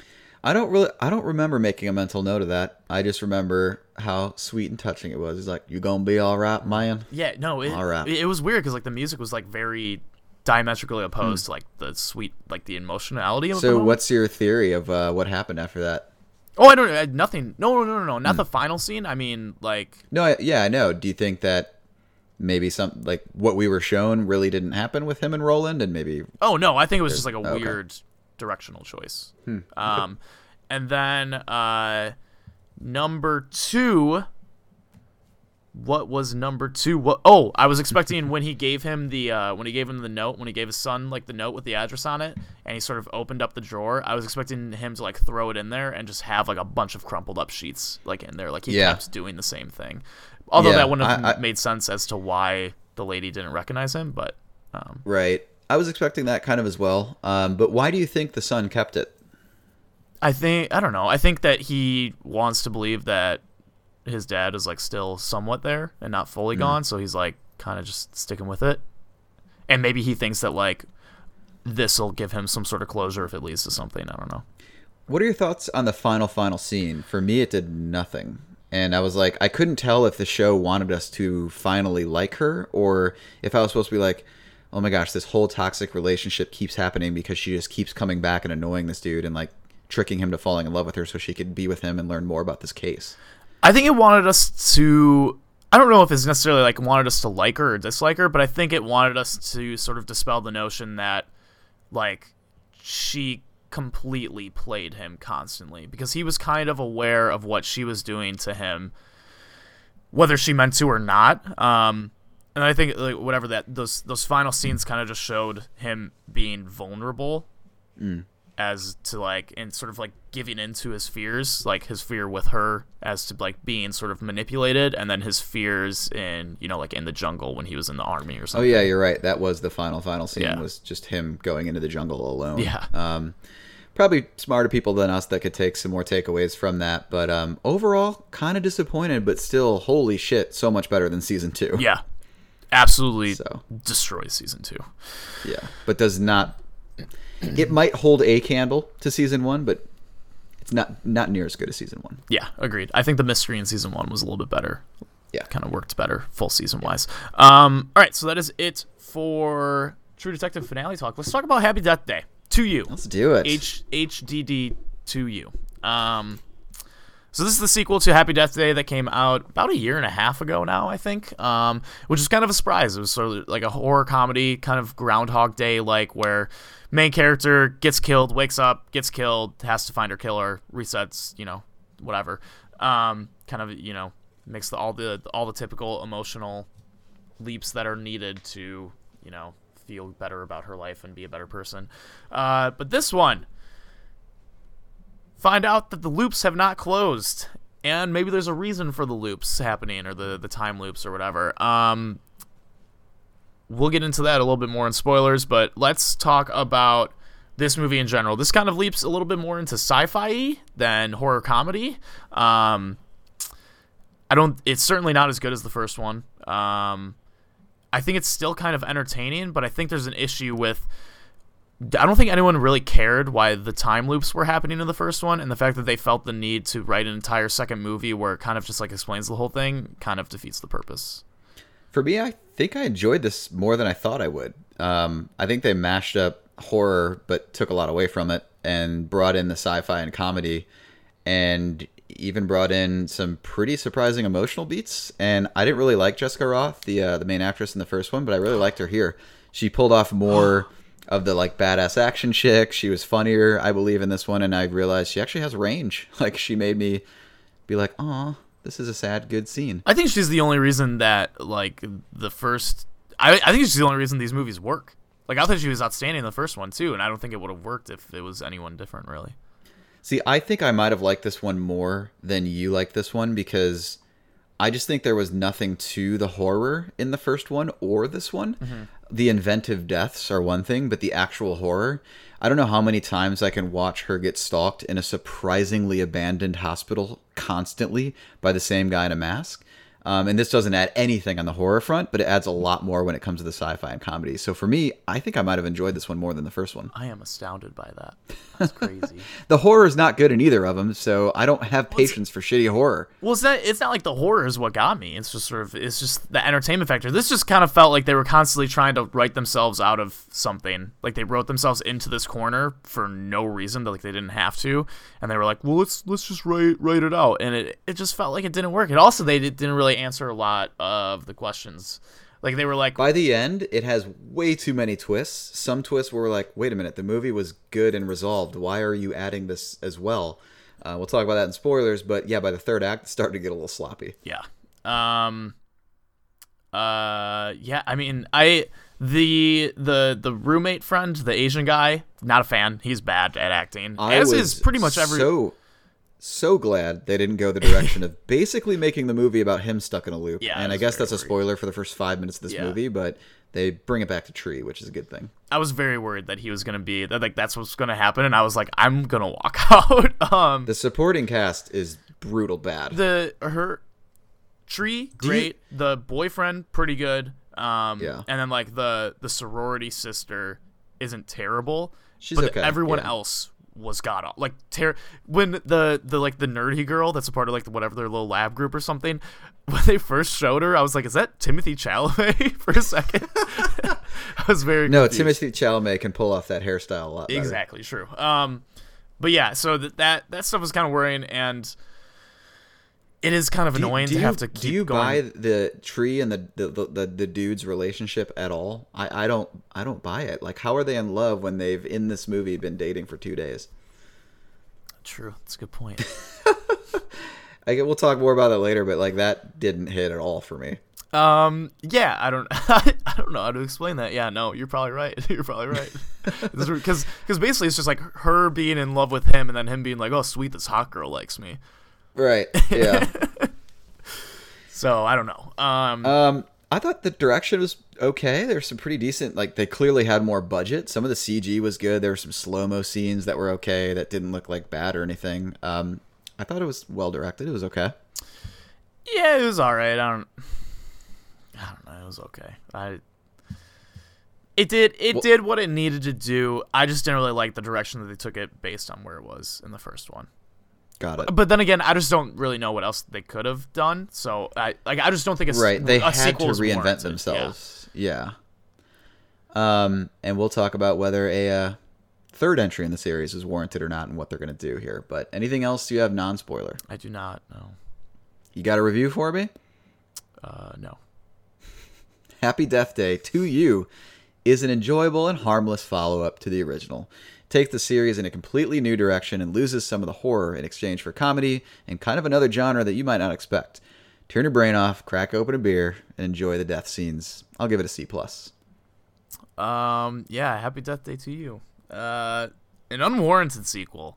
I don't really, I don't remember making a mental note of that. I just remember how sweet and touching it was. He's like, "You gonna be all right, man?" Yeah, no, it All right. it, it was weird because like the music was like very diametrically opposed Hmm. to like the sweet, like the emotionality of the So, moment. what's your theory of uh, what happened after that? Oh, I don't know. Nothing. No, no, no, no, no. Hmm. Not the final scene. I mean, like, No, I, yeah, I know. Do you think that maybe some like what we were shown really didn't happen with him and Roland, and maybe oh no, I think it was just like a oh, okay. weird directional choice. Hmm. Um, and then uh, number two. What was number two? What? Oh, I was expecting when he gave him the uh, when he gave him the note, when he gave his son like the note with the address on it, and he sort of opened up the drawer. I was expecting him to like throw it in there and just have like a bunch of crumpled up sheets like in there, like he Yeah. kept doing the same thing. Although Yeah, that wouldn't have I- I- made sense as to why the lady didn't recognize him, but um, right? I was expecting that kind of as well. Um, but why do you think the son kept it? I think I don't know. I think that he wants to believe that his dad is like still somewhat there and not fully Hmm. gone, so he's like kind of just sticking with it. and maybe he thinks that like this will give him some sort of closure if it leads to something. I don't know. What are your thoughts on the final final scene? For me, it did nothing. And I was like, I couldn't tell if the show wanted us to finally like her, or if I was supposed to be like, oh my gosh, this whole toxic relationship keeps happening because she just keeps coming back and annoying this dude and like tricking him to falling in love with her so she could be with him and learn more about this case. I think it wanted us to, I don't know if it's necessarily like wanted us to like her or dislike her, but I think it wanted us to sort of dispel the notion that like she completely played him constantly, because he was kind of aware of what she was doing to him, whether she meant to or not. Um, and I think like, whatever that those those final scenes kind of just showed him being vulnerable, mm. as to like and sort of like giving into his fears, like his fear with her as to like being sort of manipulated, and then his fears in you know like in the jungle when he was in the army or something. Oh yeah, you're right. That was the final final scene. Yeah. Was just him going into the jungle alone. Yeah. Um, probably smarter people than us that could take some more takeaways from that. But um, overall, kind of disappointed, but still, holy shit, so much better than season two. Yeah, absolutely So. destroys season two. Yeah, but does not. It might hold a candle to season one, but it's not not near as good as season one. Yeah, agreed. I think the mystery in season one was a little bit better. Yeah. Kind of worked better full season wise. Um, all right, so that is it for True Detective finale talk. Let's talk about Happy Death Day to you. Let's do it. H H D D to you. Um, so this is the sequel to Happy Death Day that came out about a year and a half ago now, I think, um, which is kind of a surprise. It was sort of like a horror comedy, kind of Groundhog Day, like where main character gets killed, wakes up, gets killed, has to find her killer, resets, you know, whatever. Um, kind of, you know, makes the, all the all the typical emotional leaps that are needed to, you know, feel better about her life and be a better person. Uh, but this one, find out that the loops have not closed, and maybe there's a reason for the loops happening, or the, the time loops or whatever. Um, we'll get into that a little bit more in spoilers, but let's talk about this movie in general. This kind of leaps a little bit more into sci-fi than horror comedy. Um, I don't. It's certainly not as good as the first one. Um, I think it's still kind of entertaining, but I think there's an issue with. I don't think anyone really cared why the time loops were happening in the first one, and the fact that they felt the need to write an entire second movie where it kind of just like explains the whole thing kind of defeats the purpose. For me, I think I enjoyed this more than I thought I would. Um, I think they mashed up horror, but took a lot away from it, and brought in the sci-fi and comedy, and even brought in some pretty surprising emotional beats. And I didn't really like Jessica Roth, the uh, the main actress in the first one, but I really liked her here. She pulled off more of the like badass action chick. She was funnier, I believe, in this one, and I realized she actually has range. Like, she made me be like, "Aw, this is a sad, good scene." I think she's the only reason that like the first. I I think she's the only reason these movies work. Like, I thought she was outstanding in the first one too, and I don't think it would have worked if it was anyone different, really. See, I think I might have liked this one more than you liked this one, because I just think there was nothing to the horror in the first one or this one. Mm-hmm. The inventive deaths are one thing, but the actual horror, I don't know how many times I can watch her get stalked in a surprisingly abandoned hospital constantly by the same guy in a mask. Um, and this doesn't add anything on the horror front, but it adds a lot more when it comes to the sci-fi and comedy. So for me, I think I might have enjoyed this one more than the first one. I am astounded by that. That's crazy. The horror is not good in either of them, so I don't have patience for shitty horror. Well, it's not, it's not like the horror is what got me. It's just sort of, it's just the entertainment factor. This just kind of felt like they were constantly trying to write themselves out of something. Like, they wrote themselves into this corner for no reason, like they didn't have to. And they were like, well, let's let's just write write it out. And it, it just felt like it didn't work. It also, they didn't really answer a lot of the questions. Like, they were like, by the end, it has way too many twists. Some twists were like, wait a minute, the movie was good and resolved. Why are you adding this as well? Uh, we'll talk about that in spoilers, but yeah, by the third act, it started to get a little sloppy. Yeah. Um. Uh. Yeah. I mean, I the the the roommate friend, the Asian guy, not a fan. He's bad at acting. I as was is pretty much every. So so glad they didn't go the direction of basically making the movie about him stuck in a loop. Yeah, and I guess that's a spoiler for the first five minutes of this yeah. movie, but they bring it back to Tree, which is a good thing. I was very worried that he was gonna be that, like that's what's gonna happen, and I was like, I'm gonna walk out. um, the supporting cast is brutal bad. The her Tree great, you, the boyfriend pretty good. Um, Yeah. And then like the the sorority sister isn't terrible. She's but okay, everyone yeah. else was god awful. Like ter- when the the like the nerdy girl that's a part of like the, whatever their little lab group or something. When they first showed her, I was like, "Is that Timothy Chalamet?" For a second, I was very No, confused. Timothy Chalamet can pull off that hairstyle a lot better. Exactly true. Um, but yeah, so that that, that stuff was kind of worrying, and it is kind of Do you- annoying do to you, have to keep do you going. buy the tree and the the, the, the the dude's relationship at all? I, I don't I don't buy it. Like, how are they in love when they've in this movie been dating for two days? True, that's a good point. I get, we'll talk more about that later, but like that didn't hit at all for me. Um, yeah, I don't, I don't know how to explain that. Yeah, no, you're probably right. You're probably right. Because, because basically it's just like her being in love with him, and then him being like, "Oh, sweet, this hot girl likes me." Right. Yeah. So I don't know. Um, um, I thought the direction was okay. There's some pretty decent. Like, they clearly had more budget. Some of the C G was good. There were some slow mo scenes that were okay. That didn't look like bad or anything. Um, I thought it was well directed. It was okay. yeah, it was all right. I don't, I don't know. It was okay. I. It did. It Well- did what it needed to do. I just didn't really like the direction that they took it based on where it was in the first one. Got it. But then again, I just don't really know what else they could have done. So I like I just don't think it's Right. They a had sequel to is reinvent warranted. themselves. Yeah. Um, and we'll talk about whether a uh, third entry in the series is warranted or not and what they're going to do here. But anything else you have non-spoiler? Yeah. I do not know. You got a review for me? Uh, no. Happy Death Day to You is an enjoyable and harmless follow-up to the original. Take the series in a completely new direction and loses some of the horror in exchange for comedy and kind of another genre that you might not expect. Turn your brain off, crack open a beer, and enjoy the death scenes. I'll give it a C plus. Um, yeah. Happy Death Day to You. Uh, an unwarranted sequel,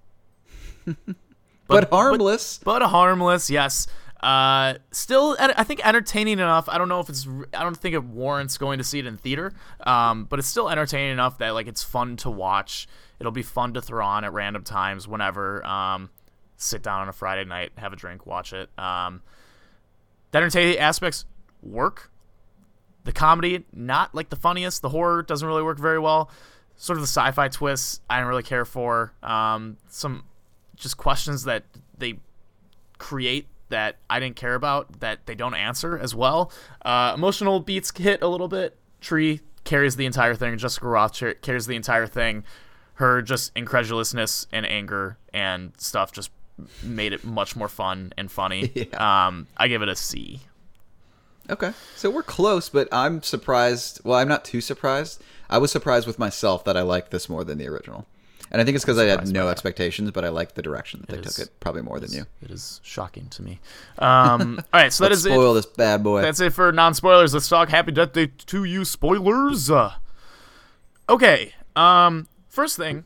But, harmless. but harmless. Yes. Uh, still, ed- I think entertaining enough. I don't know if it's. r- I don't think it warrants going to see it in theater. Um, but it's still entertaining enough that like it's fun to watch. It'll be fun to throw on at random times whenever. Um, sit down on a Friday night, have a drink, watch it. Um, the entertaining aspects work. The comedy, not like the funniest. The horror doesn't really work very well. Sort of the sci-fi twists, I don't really care for. Um, some just questions that they create that I didn't care about that they don't answer as well. Uh, emotional beats hit a little bit. Tree carries the entire thing. Jessica Roth car- carries the entire thing. Her just incredulousness and anger and stuff just made it much more fun and funny. Yeah. Um, I give it a C. Okay. So we're close, but I'm surprised. Well, I'm not too surprised. I was surprised with myself that I liked this more than the original. And I think it's because I had surprised by no that. expectations, but I liked the direction that they It is- took it probably more than It's- you. It is shocking to me. Um, all right, so that Let's is it. spoil this bad boy. That's it for non-spoilers. Let's talk Happy Death Day to You spoilers. Uh, okay. Um, first thing.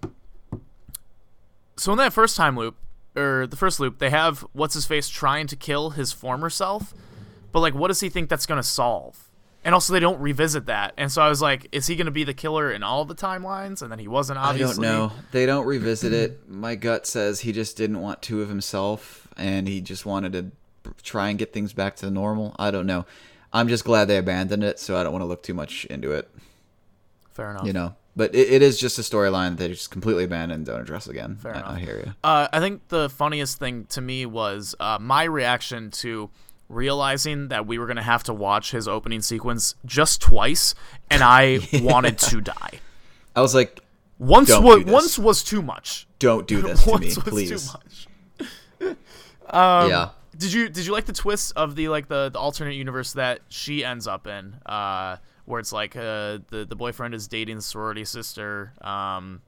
So in that first time loop, or the first loop, they have what's his face trying to kill his former self, but like, what does he think that's gonna solve? And also, they don't revisit that. And so I was like, is he gonna be the killer in all the timelines? And then he wasn't. Obviously, I don't know. They don't revisit it. My gut says he just didn't want two of himself, and he just wanted to try and get things back to normal. I don't know. I'm just glad they abandoned it, so I don't want to look too much into it. Fair enough. You know, but it, it is just a storyline that they just completely abandoned and don't address again. Fair I, enough. I hear you. Uh, I think the funniest thing to me was uh, my reaction to realizing that we were going to have to watch his opening sequence just twice, and I wanted to die. I was like, Once Don't was do this. once was too much. don't do this to once me, was please. too much. Um, yeah. Did you did you like the twist of the like the, the alternate universe that she ends up in, uh, where it's like uh, the the boyfriend is dating the sorority sister. Um,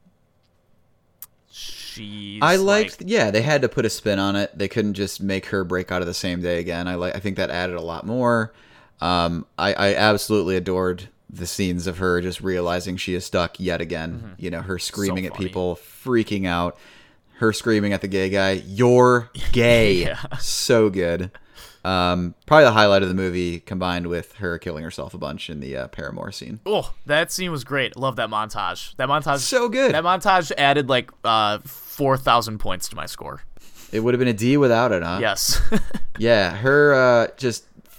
she's I liked, like, yeah, they had to put a spin on it. They couldn't just make her break out of the same day again. I like, I think that added a lot more. Um, I, I absolutely adored the scenes of her just realizing she is stuck yet again. You know, her screaming at funny. people, freaking out, her screaming at the gay guy, "You're gay!" Yeah. So good. Um, probably the highlight of the movie, combined with her killing herself a bunch in the uh, Paramore scene. Oh, that scene was great. I love that montage. That montage So good. That montage added like uh four thousand points to my score. It would have been a D without it, huh? Yes. Yeah, her uh, just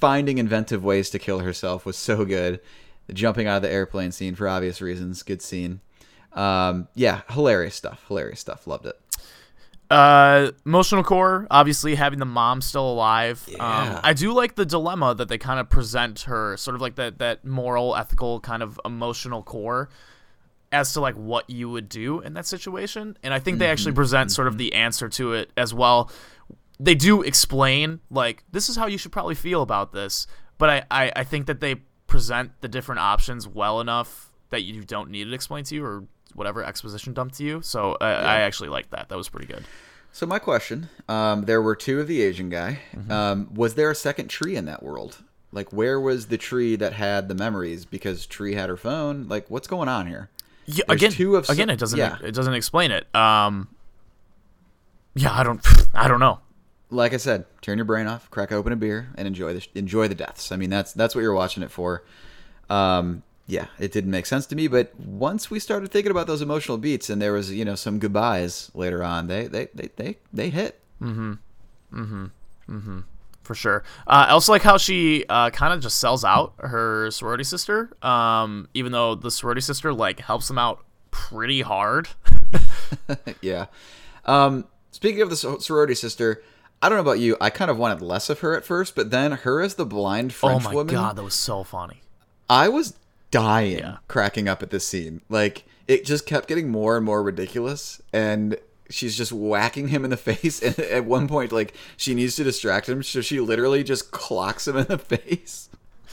finding inventive ways to kill herself was so good. The jumping out of the airplane scene for obvious reasons, good scene. Um, yeah, hilarious stuff. Hilarious stuff. Loved it. Uh, emotional core, obviously having the mom still alive. Yeah. Um, I do like the dilemma that they kind of present her, sort of like that that moral, ethical, kind of emotional core as to like what you would do in that situation. And I think they actually present mm-hmm. sort of the answer to it as well. They do explain like this is how you should probably feel about this, but I, I, I think that they present the different options well enough that you don't need it explained to you or whatever exposition dumped to you. So uh, yeah. I actually liked that. That was pretty good. So my question, um, there were two of the Asian guy. Mm-hmm. Um, was there a second Tree in that world? Like, where was the Tree that had the memories? Because Tree had her phone. Like, what's going on here? Yeah, again, two of again, it doesn't yeah. it doesn't explain it. Um, yeah, I don't, I don't know. Like I said, turn your brain off, crack open a beer, and enjoy the enjoy the deaths. I mean, that's that's what you're watching it for. Um, yeah, it didn't make sense to me, but once we started thinking about those emotional beats, and there was you know some goodbyes later on, they they they they, they hit. Mm-hmm. Mm-hmm. Mm-hmm. For sure. Uh, I also like how she uh, kind of just sells out her sorority sister, um, even though the sorority sister like helps them out pretty hard. yeah. Um, speaking of the sorority sister, I don't know about you. I kind of wanted less of her at first, but then her as the blind French woman. Oh my woman, god, that was so funny. I was dying, yeah. cracking up at this scene. Like it just kept getting more and more ridiculous, and she's just whacking him in the face, and at one point, like, she needs to distract him, so she literally just clocks him in the face.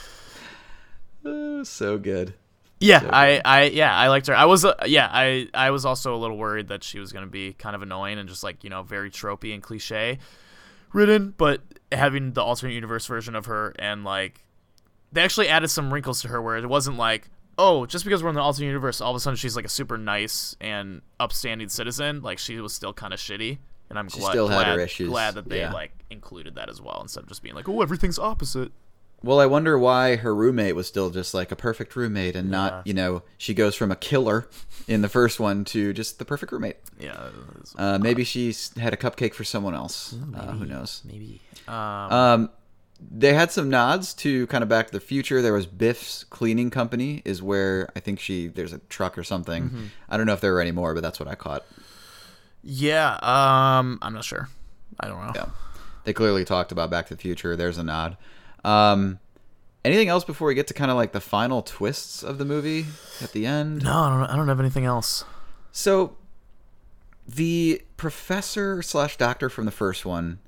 Oh, so good. Yeah, so good. I, I, yeah, I liked her. I was, uh, yeah, I, I was also a little worried that she was going to be kind of annoying and just, like, you know, very tropey and cliche ridden, but having the alternate universe version of her and, like, they actually added some wrinkles to her where it wasn't like, oh, just because we're in the alternate universe, all of a sudden she's like a super nice and upstanding citizen. Like she was still kind of shitty, and I'm she glad, still had glad, her issues. glad that they yeah. like included that as well instead of just being like, oh, everything's opposite. Well, I wonder why her roommate was still just like a perfect roommate and not, yeah. you know, she goes from a killer in the first one to just the perfect roommate. Yeah. Uh, maybe she had a cupcake for someone else. Ooh, maybe, uh, who knows? Maybe. Um, um They had some nods to kind of Back to the Future. There was Biff's Cleaning Company is where I think she, there's a truck or something. Mm-hmm. I don't know if there were any more, but that's what I caught. Yeah, um, I'm not sure. I don't know. Yeah. They clearly talked about Back to the Future. There's a nod. Um, anything else before we get to kind of like the final twists of the movie at the end? No, I don't, I don't have anything else. So the professor slash doctor from the first one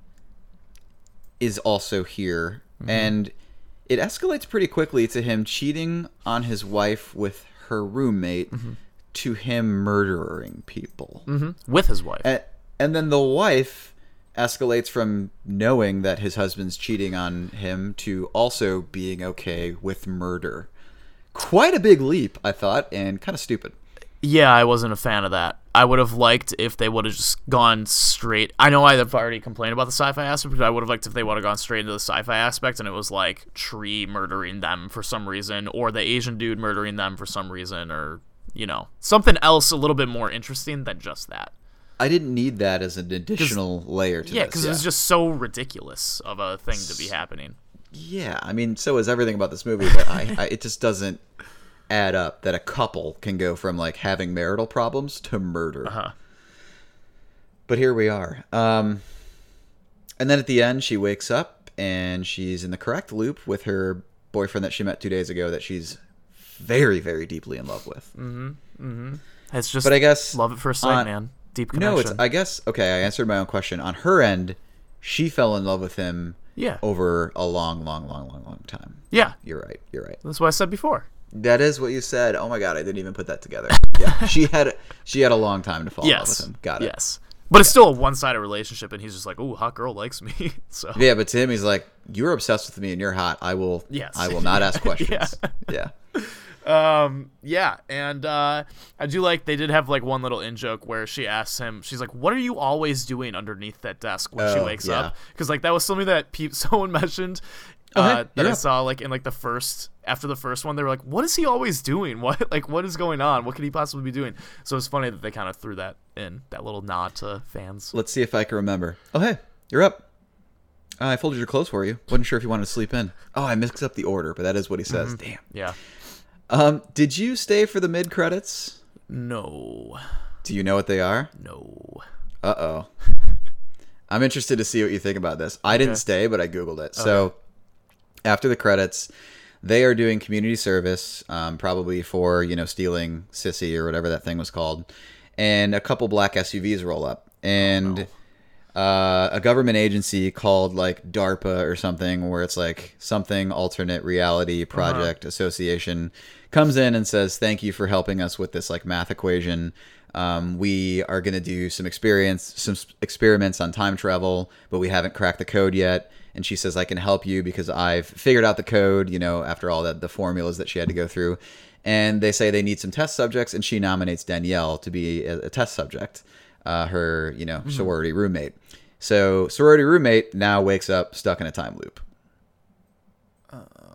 is also here, mm-hmm. and it escalates pretty quickly to him cheating on his wife with her roommate mm-hmm. to him murdering people. Mm-hmm. With his wife. And, and then the wife escalates from knowing that his husband's cheating on him to also being okay with murder. Quite a big leap, I thought, and kind of stupid. Yeah, I wasn't a fan of that. I would have liked if they would have just gone straight. I know I've already complained about the sci-fi aspect, but I would have liked if they would have gone straight into the sci-fi aspect and it was like Tree murdering them for some reason, or the Asian dude murdering them for some reason, or, you know, something else a little bit more interesting than just that. I didn't need that as an additional layer to yeah, this. Cause yeah, because it's just so ridiculous of a thing to be happening. Yeah, I mean, so is everything about this movie, but I, I, it just doesn't add up that a couple can go from like having marital problems to murder. Uh-huh. But here we are. Um, and then at the end, she wakes up and she's in the correct loop with her boyfriend that she met two days ago that she's very, very deeply in love with. Mm-hmm. Mm-hmm. It's just but I guess love at first sight, on, man. Deep connection. No, it's, I guess, okay, I answered my own question. On her end, she fell in love with him yeah. over a long, long, long, long, long time. Yeah. You're right. You're right. That's what I said before. That is what you said. Oh my god, I didn't even put that together. Yeah, she had she had a long time to fall yes. in love with him. Got it. Yes, but yeah. It's still a one-sided relationship, and he's just like, "Ooh, hot girl likes me." So yeah, but to him, he's like, "You're obsessed with me, and you're hot. I will. Yes. I will not ask questions." yeah. yeah. Um. Yeah, and uh, I do like they did have like one little in joke where she asks him, she's like, "What are you always doing underneath that desk when oh, she wakes yeah. up?" Because like that was something that pe- someone mentioned. Uh, okay. that yeah. I saw like in like the first after the first one, they were like, "What is he always doing? What like what is going on? What could he possibly be doing?" So it's funny that they kind of threw that in, that little nod to fans. Let's see if I can remember. Oh hey, you're up. Uh, I folded your clothes for you. Wasn't sure if you wanted to sleep in. Oh, I mixed up the order, but that is what he says. Mm-hmm. Damn. Yeah. Um, did you stay for the mid credits? No. Do you know what they are? No. Uh oh. I'm interested to see what you think about this. I Okay. didn't stay, but I googled it. Okay. So after the credits, they are doing community service, um, probably for you know stealing Sissy or whatever that thing was called, and a couple black S U Vs roll up, and. Oh, no. Uh, a government agency called like DARPA or something, where it's like something alternate reality project uh-huh. association, comes in and says, "Thank you for helping us with this like math equation. Um, we are going to do some experience, some experiments on time travel, but we haven't cracked the code yet." And she says, "I can help you because I've figured out the code." You know, after all that, the formulas that she had to go through, and they say they need some test subjects, and she nominates Danielle to be a, a test subject. Uh, her, you know, mm-hmm. sorority roommate. So sorority roommate now wakes up stuck in a time loop. Oh,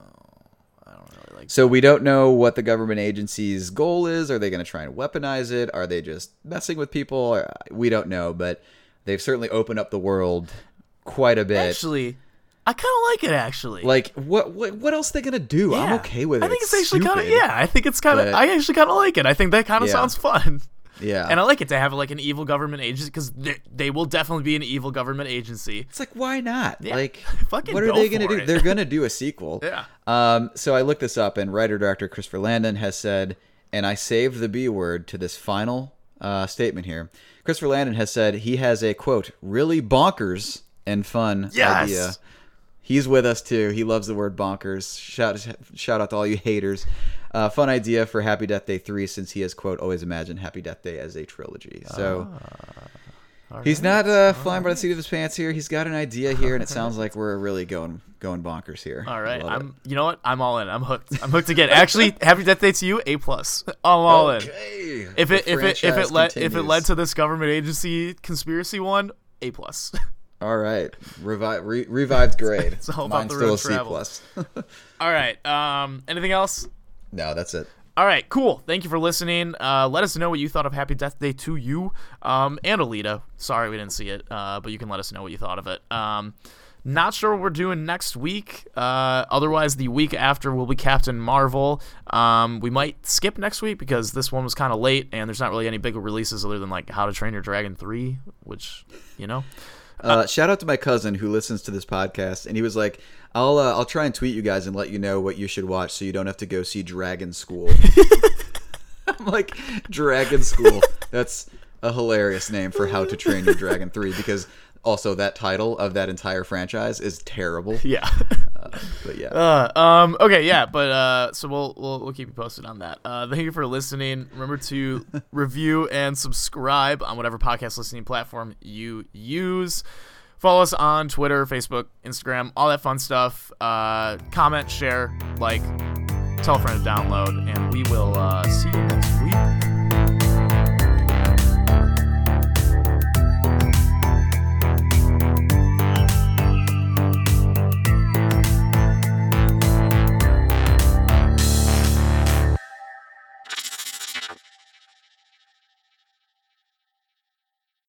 I don't really like. So we don't know what the government agency's goal is. Are they going to try and weaponize it? Are they just messing with people? We don't know, but they've certainly opened up the world quite a bit. Actually, I kind of like it. Actually, like what? What, what else are they going to do? Yeah. I'm okay with it. I think it's, it's actually kind of yeah. I think it's kind of. I actually kind of like it. I think that kind of yeah. sounds fun. Yeah. And I like it to have like an evil government agency because they, they will definitely be an evil government agency. It's like, why not? Yeah. Like, Fucking what are go they going to do? it. They're going to do a sequel. Yeah. Um. So I looked this up, and writer-director Christopher Landon has said, and I saved the B word to this final uh, statement here. Christopher Landon has said he has a, quote, really bonkers and fun yes! idea. He's with us, too. He loves the word bonkers. Shout, shout out to all you haters. Uh, fun idea for Happy Death Day three, since he has, quote, always imagined Happy Death Day as a trilogy. So uh, he's right. not uh, flying by the seat of his pants here. He's got an idea here, and it sounds like we're really going going bonkers here. All right. I'm. It. You know what? I'm all in. I'm hooked. I'm hooked again. Actually, Happy Death Day to you, A plus. I'm all okay. in. If it the if it if it led continues. if it led to this government agency conspiracy one, A plus. All right, Revi- re- revived grade. It's all Mine's about the road still a C travel. plus. All right. Um. Anything else? No, that's it. All right, cool. Thank you for listening. Uh, let us know what you thought of Happy Death Day to you um, and Alita. Sorry we didn't see it, uh, but you can let us know what you thought of it. Um, not sure what we're doing next week. Uh, otherwise, the week after will be Captain Marvel. Um, we might skip next week because this one was kind of late, and there's not really any big releases other than like How to Train Your Dragon three, which, you know. Uh, shout out to my cousin who listens to this podcast, and he was like, "I'll uh, I'll try and tweet you guys and let you know what you should watch, so you don't have to go see Dragon School." I'm like, Dragon School. That's a hilarious name for How to Train Your Dragon three, because also that title of that entire franchise is terrible. Yeah. Uh, but yeah. Uh, um. Okay. Yeah. But uh. So we'll we'll we'll keep you posted on that. Uh. Thank you for listening. Remember to review and subscribe on whatever podcast listening platform you use. Follow us on Twitter, Facebook, Instagram, all that fun stuff. Uh. Comment, share, like, tell a friend to download, and we will uh see you next week.